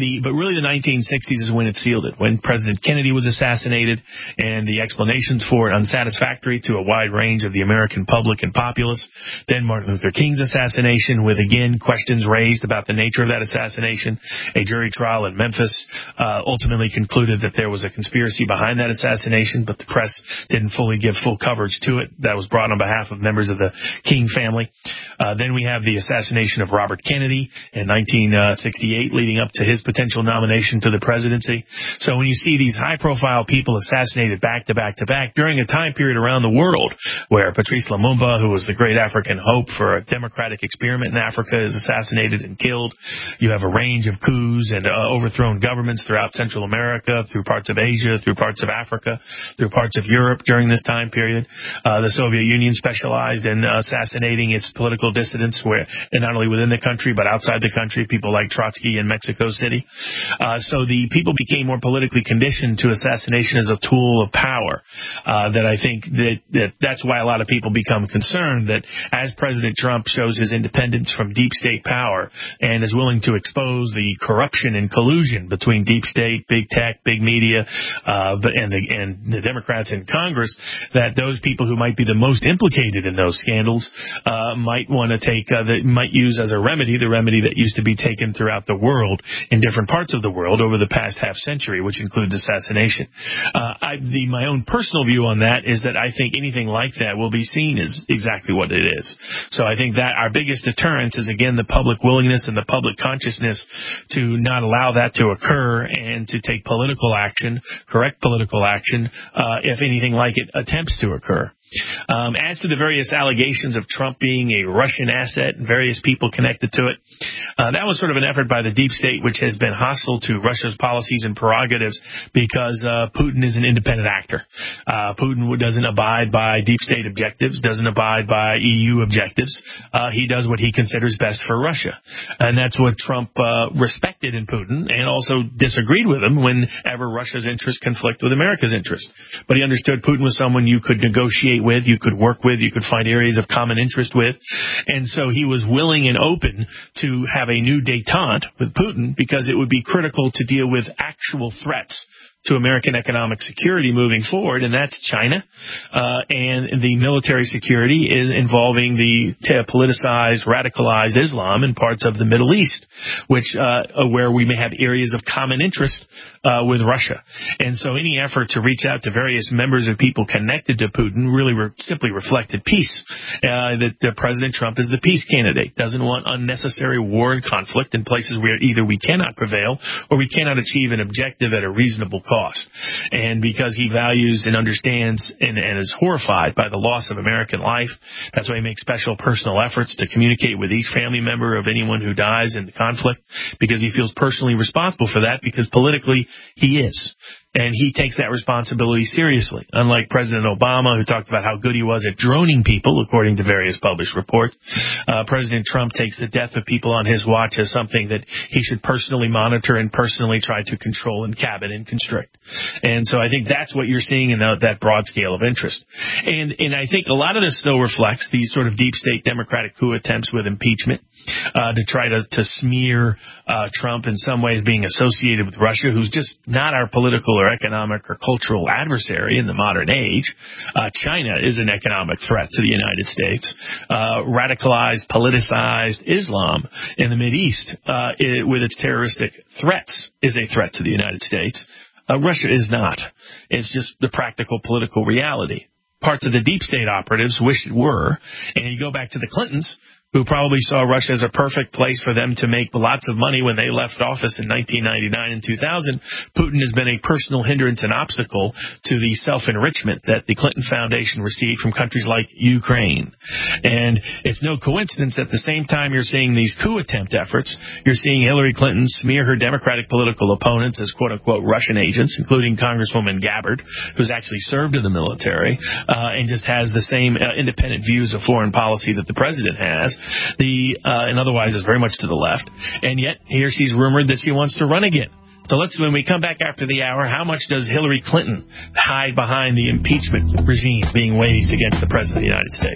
the but really the nineteen sixties is when it sealed it, when President Kennedy was assassinated, and the explanations for it unsatisfactory to a wide range of the American public and populace. Then Martin Luther King's assassination, with again questions raised about the nature of that assassination. A jury trial in Memphis uh, ultimately concluded that there was a conspiracy behind that assassination, but the press didn't fully give full coverage to it. That was brought on behalf of members of the King family. Uh, then we have the assassination of Robert Kennedy in nineteen sixty-eight, leading up to his potential nomination to the presidency. So when you see these high-profile people assassinated back to back to back during a time period around the world where Patrice Lumumba, who was the great African hope for a democratic experiment in Africa, is assassinated and killed. You have a range of coups and uh, overthrown governments throughout Central America, through parts of Asia, through parts of Africa, through parts of Europe during this time period. Uh, the Soviet Union specialized in uh, assassinating its political dissidents, where, and not only within the country but outside the country, people like Trotsky in Mexico City. Uh, so the people became more politically conditioned to assassination as a tool of power. Uh, that I think that, that that's why a lot of people become concerned that as President Trump shows his independence from deep state power and is willing to expose the corruption and collusion between deep state, big tech, big media, uh, and the, and the Democrats in Congress, that those people who might be the most implicated in those scandals uh, might want to take, uh, that might use as a remedy the remedy that used to be taken throughout the world in different parts of the world over the past half century, which includes assassination. Uh, I, the, my own personal view on that is that I think anything like that will be seen as exactly what it is. So I think that our biggest deterrence is, again, the public willingness and the public consciousness to not allow that to occur and to take political action, correct political action, uh, if anything like it attempts to occur. Um, as to the various allegations of Trump being a Russian asset and various people connected to it, uh, that was sort of an effort by the deep state, which has been hostile to Russia's policies and prerogatives because uh, Putin is an independent actor. Uh, Putin doesn't abide by deep state objectives, doesn't abide by E U objectives. Uh, he does what he considers best for Russia. And that's what Trump uh, respected in Putin, and also disagreed with him whenever Russia's interests conflict with America's interests. But he understood Putin was someone you could negotiate with, you could work with, you could find areas of common interest with. And so he was willing and open to have a new détente with Putin because it would be critical to deal with actual threats to American economic security moving forward, and that's China, uh, and the military security is involving the t- politicized, radicalized Islam in parts of the Middle East, which uh, where we may have areas of common interest uh, with Russia. And so any effort to reach out to various members of people connected to Putin really re- simply reflected peace, uh, that uh, President Trump is the peace candidate, doesn't want unnecessary war and conflict in places where either we cannot prevail or we cannot achieve an objective at a reasonable cost. Cost. And because he values and understands and, and is horrified by the loss of American life, that's why he makes special personal efforts to communicate with each family member of anyone who dies in the conflict, because he feels personally responsible for that, because politically he is. And he takes that responsibility seriously. Unlike President Obama, who talked about how good he was at droning people, according to various published reports, uh, President Trump takes the death of people on his watch as something that he should personally monitor and personally try to control and cabin and constrict. And so I think that's what you're seeing in the, that broad scale of interest. And, and I think a lot of this still reflects these sort of deep state Democratic coup attempts with impeachment, uh, to try to, to smear uh, Trump in some ways being associated with Russia, who's just not our political or economic or cultural adversary in the modern age. Uh, China is an economic threat to the United States. Uh, radicalized, politicized Islam in the Mideast, uh, it, with its terroristic threats, is a threat to the United States. Uh, Russia is not. It's just the practical political reality. Parts of the deep state operatives wish it were. And you go back to the Clintons, who probably saw Russia as a perfect place for them to make lots of money when they left office in nineteen ninety-nine and two thousand. Putin has been a personal hindrance and obstacle to the self-enrichment that the Clinton Foundation received from countries like Ukraine. And it's no coincidence that at the same time you're seeing these coup attempt efforts, you're seeing Hillary Clinton smear her Democratic political opponents as quote-unquote Russian agents, including Congresswoman Gabbard, who's actually served in the military, uh, and just has the same uh, independent views of foreign policy that the president has. The uh, and otherwise is very much to the left, and yet here she's rumored that she wants to run again. So let's, when we come back after the hour, how much does Hillary Clinton hide behind the impeachment regime being waged against the President of the United States?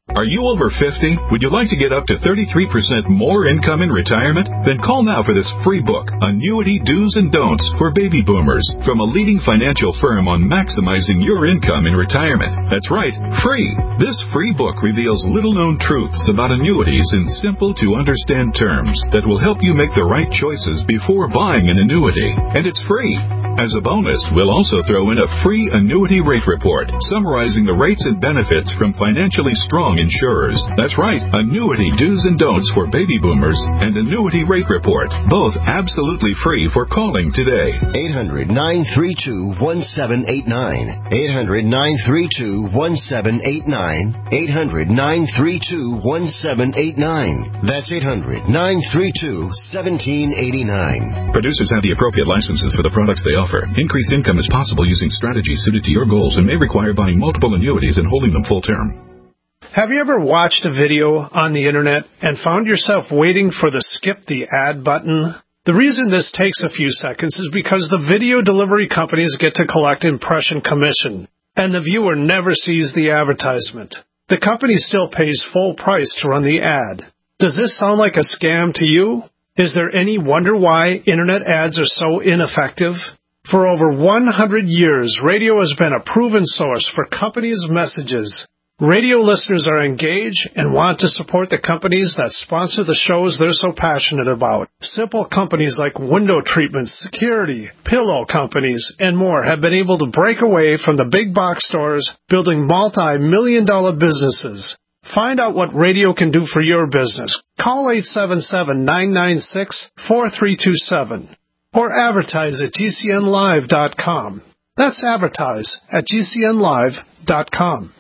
Are you over fifty? Would you like to get up to thirty-three percent more income in retirement? Then call now for this free book, Annuity Do's and Don'ts for Baby Boomers, from a leading financial firm on maximizing your income in retirement. That's right, free. This free book reveals little-known truths about annuities in simple-to-understand terms that will help you make the right choices before buying an annuity. And it's free. As a bonus, we'll also throw in a free annuity rate report summarizing the rates and benefits from financially strong insurers. That's right, Annuity Do's and Don'ts for Baby Boomers and Annuity Rate Report, both absolutely free for calling today. eight hundred, nine three two, one seven eight nine. eight hundred, nine three two, one seven eight nine. eight hundred, nine three two, one seven eight nine. That's eight hundred, nine three two, one seven eight nine. Producers have the appropriate licenses for the products they offer. Increased income is possible using strategies suited to your goals and may require buying multiple annuities and holding them full term. Have you ever watched a video on the internet and found yourself waiting for the skip the ad button? The reason this takes a few seconds is because the video delivery companies get to collect impression commission, and the viewer never sees the advertisement. The company still pays full price to run the ad. Does this sound like a scam to you? Is there any wonder why internet ads are so ineffective? For over one hundred years, radio has been a proven source for companies' messages. Radio listeners are engaged and want to support the companies that sponsor the shows they're so passionate about. Simple companies like window treatments, security, pillow companies, and more have been able to break away from the big box stores, building multi-million dollar businesses. Find out what radio can do for your business. Call eight seven seven, nine nine six, four three two seven or advertise at G C N live dot com. That's advertise at G C N live dot com.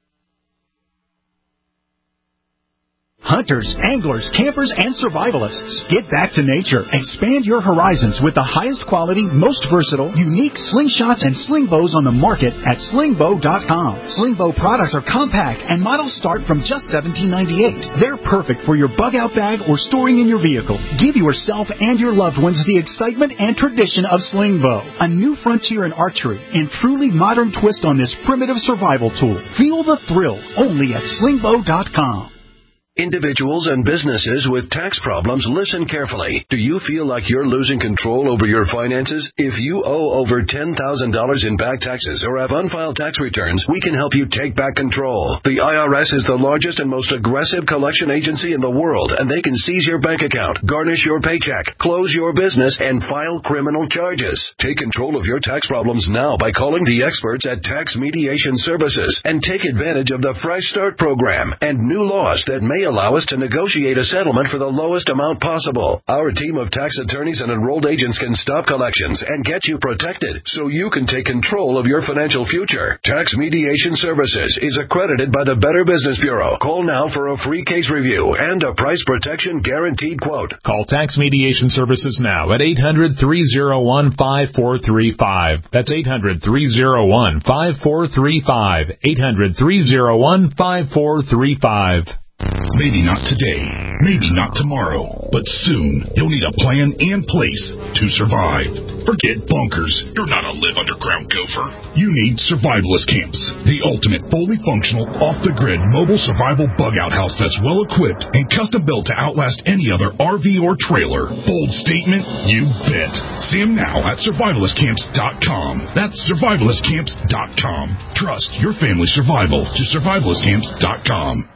Hunters, anglers, campers, and survivalists. Get back to nature. Expand your horizons with the highest quality, most versatile, unique slingshots and sling bows on the market at sling bow dot com. Sling bow products are compact and models start from just seventeen ninety-eight. They're perfect for your bug out bag or storing in your vehicle. Give yourself and your loved ones the excitement and tradition of sling bow. A new frontier in archery and truly modern twist on this primitive survival tool. Feel the thrill only at sling bow dot com. Individuals and businesses with tax problems, listen carefully. Do you feel like you're losing control over your finances? If you owe over ten thousand dollars in back taxes or have unfiled tax returns, we can help you take back control. The I R S is the largest and most aggressive collection agency in the world, and they can seize your bank account, garnish your paycheck, close your business, and file criminal charges. Take control of your tax problems now by calling the experts at Tax Mediation Services and take advantage of the Fresh Start program and new laws that may allow us to negotiate a settlement for the lowest amount possible. Our team of tax attorneys and enrolled agents can stop collections and get you protected so you can take control of your financial future. Tax Mediation Services is accredited by the Better Business Bureau. Call now for a free case review and a price protection guaranteed quote. Call Tax Mediation Services now at eight hundred, three oh one, five four three five. That's eight hundred, three oh one, five four three five. eight hundred, three oh one, five four three five. Maybe not today, maybe not tomorrow, but soon you'll need a plan and place to survive. Forget bunkers. You're not a live underground gopher. You need survivalist camps, the ultimate fully functional, off-the-grid mobile survival bug-out house that's well-equipped and custom-built to outlast any other R V or trailer. Bold statement? You bet. See them now at survivalist camps dot com. That's survivalist camps dot com. Trust your family's survival to survivalist camps dot com.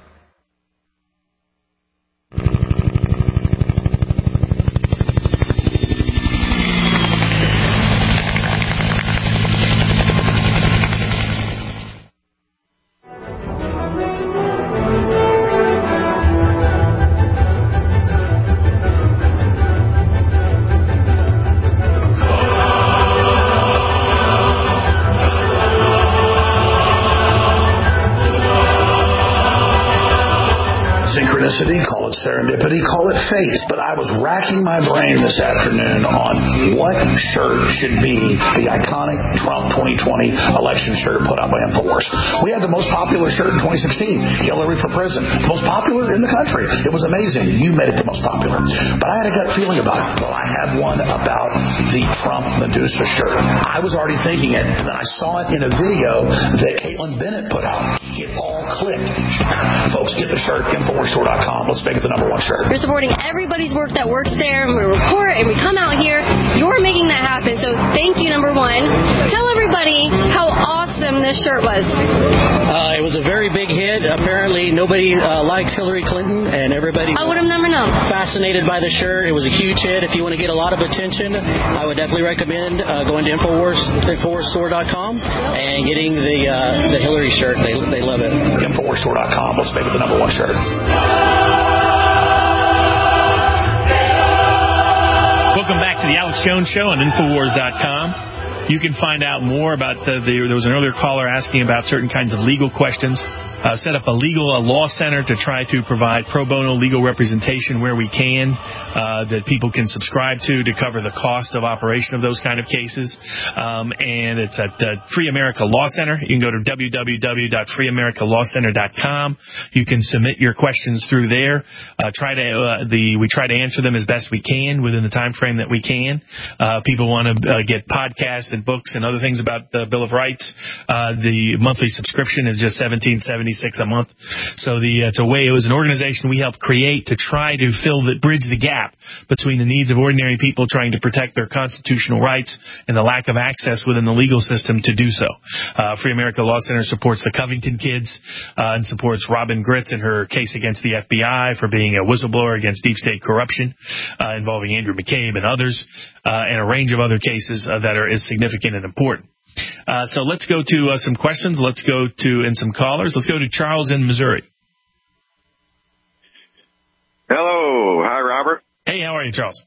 Synchronicity, call it serendipity, call it fate, but I was racking my brain this afternoon on what shirt should be the iconic Trump twenty twenty election shirt put out by InfoWars. We had the most popular shirt in twenty sixteen, Hillary for president. The most popular in the country. It was amazing. You made it the most popular. But I had a gut feeling about it. Well, I had one about the Trump Medusa shirt. I was already thinking it, and then I saw it in a video that Caitlin Bennett put out. It all clicked. Folks, get the shirt, Infowars Store dot com. Let's make it the number one shirt. We're supporting everybody's work that works there, and we report, and we come out here. You're making that happen, so thank you, number one. Tell everybody how awesome this shirt was. Uh, it was a very big hit. Apparently, nobody uh, likes Hillary Clinton, and everybody I would have never known. Fascinated by the shirt. It was a huge hit. If you want to get a lot of attention, I would definitely recommend uh, going to Infowars, Infowars Store dot com and getting the uh, the Hillary shirt. They they love it. Infowars Store dot com. Let's make it the number one shirt. Welcome back to the Alex Jones Show on Infowars dot com. You can find out more about the, the there was an earlier caller asking about certain kinds of legal questions. Uh, set up a legal a law center to try to provide pro bono legal representation where we can, uh, that people can subscribe to to cover the cost of operation of those kind of cases. Um, and it's at the Free America Law Center. You can go to w w w dot free america law center dot com. You can submit your questions through there. Uh, try to uh, the we try to answer them as best we can within the time frame that we can. Uh, people want to uh, get podcasts and books and other things about the Bill of Rights. Uh, the monthly subscription is just seventeen seventy-six a month. So the it's a way it was an organization we helped create to try to fill the bridge the gap between the needs of ordinary people trying to protect their constitutional rights and the lack of access within the legal system to do so. Uh, Free America Law Center supports the Covington kids uh, and supports Robin Gritz in her case against the F B I for being a whistleblower against deep state corruption uh, involving Andrew McCabe and others, uh, and a range of other cases uh, that are as significant and important. Uh, so let's go to uh, some questions. Let's go to, and some callers. Let's go to Charles in Missouri. Hello. Hi, Robert. Hey, how are you, Charles?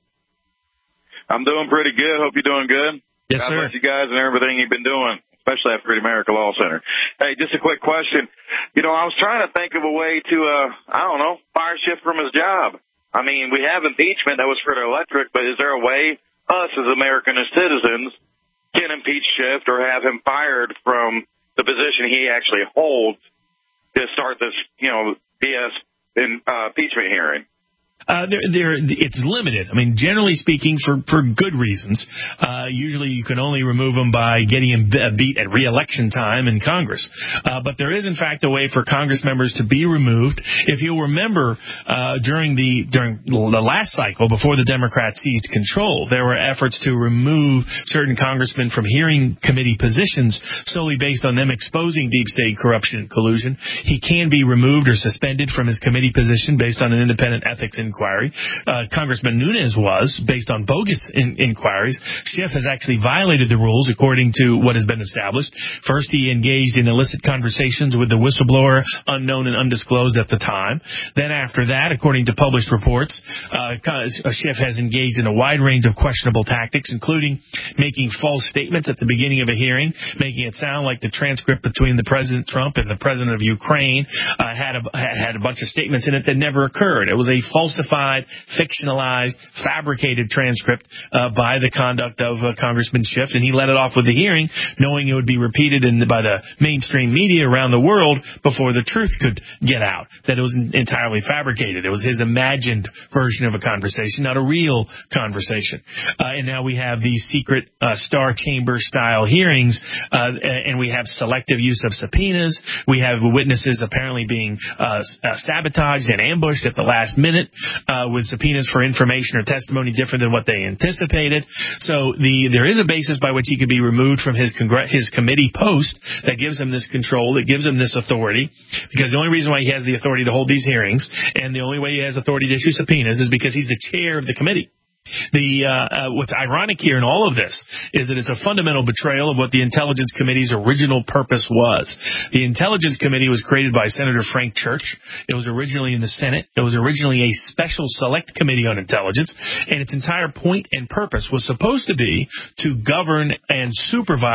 I'm doing pretty good. Hope you're doing good. Yes, God sir. bless you guys and everything you've been doing, especially at Free America Law Center. Hey, just a quick question. You know, I was trying to think of a way to, uh, I don't know, fire Schiff from his job. I mean, we have impeachment. That was for the electric, but is there a way us as American citizens can impeach Schiff or have him fired from the position he actually holds to start this, you know, B S in, uh, impeachment hearing? Uh, they're, they're, it's limited. I mean, generally speaking, for, for good reasons. Uh, usually you can only remove them by getting him beat at re-election time in Congress. Uh, but there is, in fact, a way for Congress members to be removed. If you'll remember, uh, during the during the last cycle, before the Democrats seized control, there were efforts to remove certain congressmen from hearing committee positions solely based on them exposing deep state corruption and collusion. He can be removed or suspended from his committee position based on an independent ethics inquiry. Inquiry. Uh, Congressman Nunes was, based on bogus in- inquiries. Schiff has actually violated the rules according to what has been established. First, he engaged in illicit conversations with the whistleblower, unknown and undisclosed at the time. Then after that, according to published reports, uh, Schiff has engaged in a wide range of questionable tactics, including making false statements at the beginning of a hearing, making it sound like the transcript between the President Trump and the President of Ukraine uh, had, a, had a bunch of statements in it that never occurred. It was a false fictionalized, fabricated transcript uh, by the conduct of uh, Congressman Schiff, and he let it off with the hearing, knowing it would be repeated in, by the mainstream media around the world before the truth could get out, that it was entirely fabricated. It was his imagined version of a conversation, not a real conversation. Uh, and now we have these secret uh, star chamber style hearings, uh, and we have selective use of subpoenas. We have witnesses apparently being uh, uh, sabotaged and ambushed at the last minute. Uh, with subpoenas for information or testimony different than what they anticipated. So the there is a basis by which he could be removed from his congr- his committee post that gives him this control, that gives him this authority, because the only reason why he has the authority to hold these hearings and the only way he has authority to issue subpoenas is because he's the chair of the committee. The uh, uh, what's ironic here in all of this is that it's a fundamental betrayal of what the Intelligence Committee's original purpose was. The Intelligence Committee was created by Senator Frank Church. It was originally in the Senate. It was originally a special select committee on intelligence, and its entire point and purpose was supposed to be to govern and supervise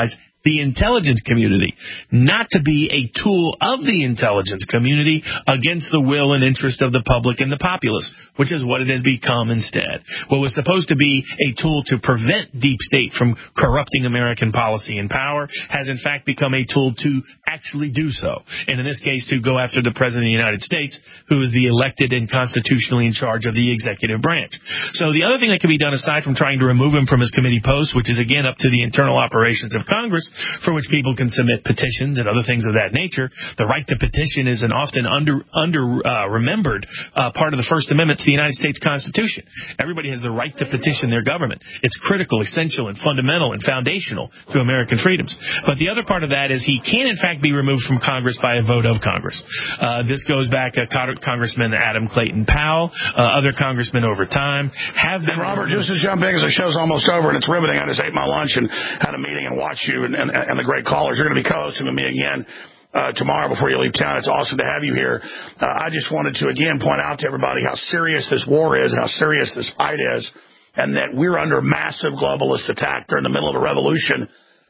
the intelligence community, not to be a tool of the intelligence community against the will and interest of the public and the populace, which is what it has become instead. What was supposed to be a tool to prevent deep state from corrupting American policy and power has in fact become a tool to actually do so. And in this case, to go after the President of the United States, who is the elected and constitutionally in charge of the executive branch. So the other thing that can be done, aside from trying to remove him from his committee post, which is again up to the internal operations of Congress, for which people can submit petitions and other things of that nature. The right to petition is an often under under uh, remembered uh, part of the First Amendment to the United States Constitution. Everybody has the right to petition their government. It's critical, essential, and fundamental and foundational to American freedoms. But the other part of that is he can, in fact, be removed from Congress by a vote of Congress. Uh, this goes back to Congressman Adam Clayton Powell, uh, other congressmen over time. Have them. And Robert, just to jump in, because the show's almost over and it's riveting. I just ate my lunch and had a meeting and watched you and, and, and the great callers. You're going to be co-hosting with me again uh, tomorrow before you leave town. It's awesome to have you here. Uh, I just wanted to, again, point out to everybody how serious this war is and how serious this fight is, and that we're under massive globalist attack. They're in the middle of a revolution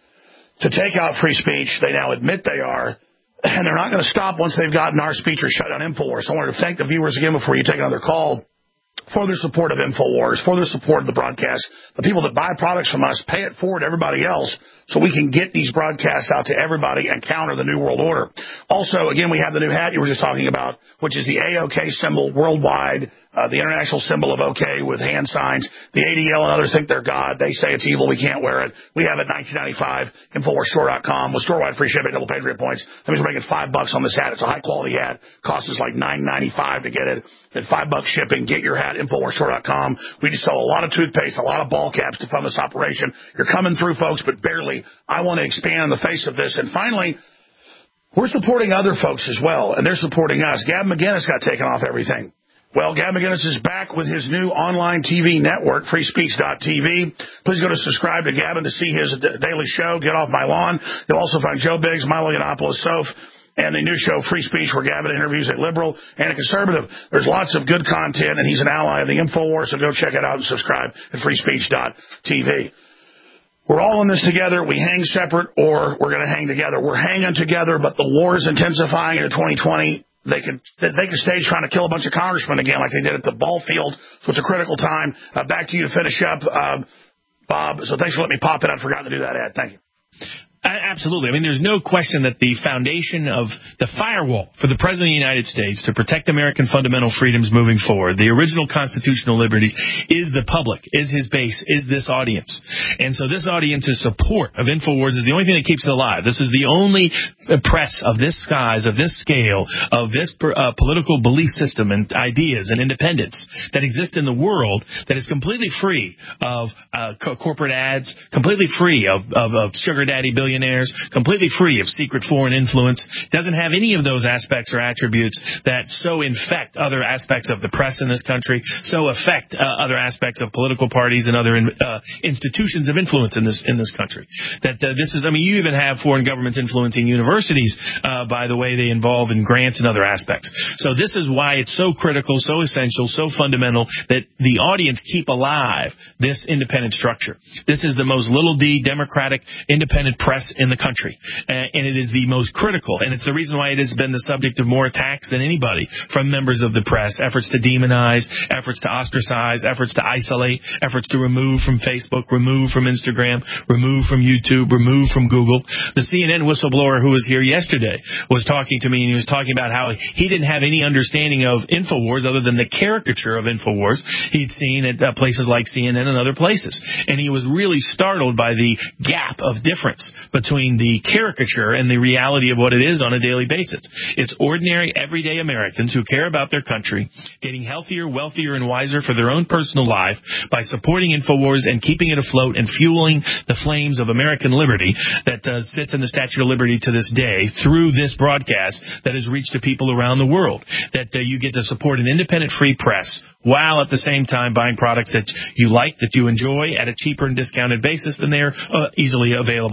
to take out free speech. They now admit they are, and they're not going to stop once they've gotten our speech or shut down InfoWars. I wanted to thank the viewers again before you take another call for their support of InfoWars, for their support of the broadcast. The people that buy products from us pay it forward to everybody else so we can get these broadcasts out to everybody and counter the New World Order. Also, again, we have the new hat you were just talking about, which is the A O K symbol worldwide, uh, the international symbol of OK with hand signs. The A D L and others think they're God. They say it's evil. We can't wear it. We have it nineteen ninety-five, Infowars Store dot com with store-wide free shipping, double Patriot points. That means we're making five bucks on this hat. It's a high-quality hat. Costs us like nine ninety-five to get it. Then five bucks shipping. Get your hat, Infowars Store dot com. We just sell a lot of toothpaste, a lot of ball caps to fund this operation. You're coming through, folks, but barely. I want to expand on the face of this. And finally, we're supporting other folks as well, and they're supporting us. Gavin McInnes got taken off everything. Well, Gavin McInnes is back with his new online T V network, free speech dot T V. Please go to subscribe to Gavin to see his daily show, Get Off My Lawn. You'll also find Joe Biggs, Milo Yiannopoulos, Soph, and the new show, Free Speech, where Gavin interviews a liberal and a conservative. There's lots of good content, and he's an ally of the InfoWars, so go check it out and subscribe at free speech dot T V. We're all in this together. We hang separate, or we're going to hang together. We're hanging together, but the war is intensifying into twenty twenty. They could they could stage trying to kill a bunch of congressmen again like they did at the ball field, so it's a critical time. Uh, back to you to finish up, uh, Bob. So thanks for letting me pop it. I'd forgotten to do that ad. Thank you. Absolutely. I mean, there's no question that the foundation of the firewall for the President of the United States to protect American fundamental freedoms moving forward, the original constitutional liberties, is the public, is his base, is this audience. And so this audience's support of InfoWars is the only thing that keeps it alive. This is the only press of this size, of this scale, of this uh, political belief system and ideas and independence that exist in the world that is completely free of uh, co- corporate ads, completely free of, of, of sugar daddy billionaires, completely free of secret foreign influence, doesn't have any of those aspects or attributes that so infect other aspects of the press in this country, so affect uh, other aspects of political parties and other in, uh, institutions of influence in this in this country. That uh, this is, I mean, you even have foreign governments influencing universities uh, by the way they involve in grants and other aspects. So this is why it's so critical, so essential, so fundamental that the audience keep alive this independent structure. This is the most little d democratic independent press in the country, uh, and it is the most critical, and it's the reason why it has been the subject of more attacks than anybody from members of the press, efforts to demonize, efforts to ostracize, efforts to isolate, efforts to remove from Facebook, remove from Instagram, remove from YouTube, remove from Google. The C N N whistleblower who was here yesterday was talking to me, and he was talking about how he didn't have any understanding of InfoWars other than the caricature of InfoWars he'd seen at uh, places like C N N and other places, and he was really startled by the gap of difference between the caricature and the reality of what it is on a daily basis. It's ordinary, everyday Americans who care about their country, getting healthier, wealthier, and wiser for their own personal life by supporting InfoWars and keeping it afloat and fueling the flames of American liberty that uh, sits in the Statue of Liberty to this day through this broadcast that has reached the people around the world. That uh, you get to support an independent free press while at the same time buying products that you like, that you enjoy at a cheaper and discounted basis than they're uh, easily available elsewhere.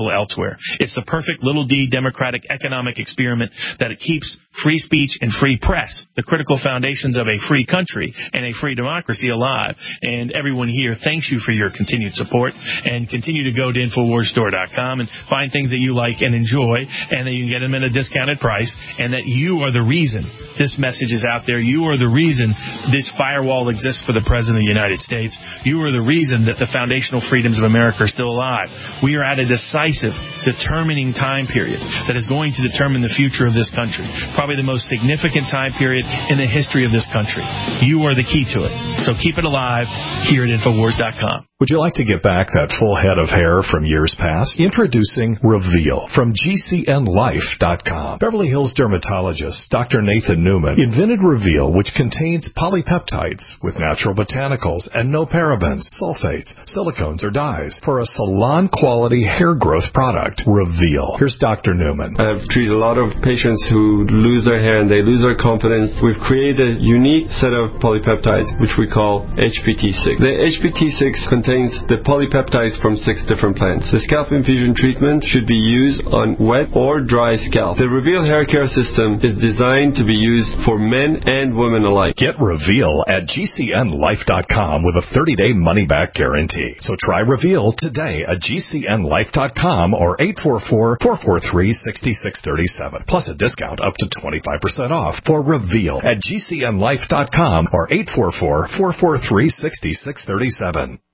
elsewhere. It's the perfect little d democratic economic experiment that it keeps free speech and free press, the critical foundations of a free country and a free democracy, alive. And everyone here thanks you for your continued support, and continue to go to Infowars Store dot com and find things that you like and enjoy, and that you can get them at a discounted price, and that you are the reason this message is out there. You are the reason this firewall exists for the President of the United States. You are the reason that the foundational freedoms of America are still alive. We are at a decisive, determining time period that is going to determine the future of this country. Probably the most significant time period in the history of this country. You are the key to it. So keep it alive here at Infowars dot com. Would you like to get back that full head of hair from years past? Introducing Reveal from G C N Life dot com. Beverly Hills dermatologist Doctor Nathan Newman invented Reveal, which contains polypeptides with natural botanicals and no parabens, sulfates, silicones, or dyes for a salon-quality hair growth product. Reveal. Here's Doctor Newman. I've treated a lot of patients who lose their hair and they lose their confidence. We've created a unique set of polypeptides, which we call H P T six. The H P T six contains the polypeptides from six different plants. The scalp infusion treatment should be used on wet or dry scalp. The Reveal hair care system is designed to be used for men and women alike. Get Reveal at G C N Life dot com with a thirty-day money-back guarantee. So try Reveal today at G C N Life dot com or eight four four, four four three, six six three seven. Plus a discount up to twenty-five percent off for Reveal at G C N Life dot com or eight four four, four four three, six six three seven.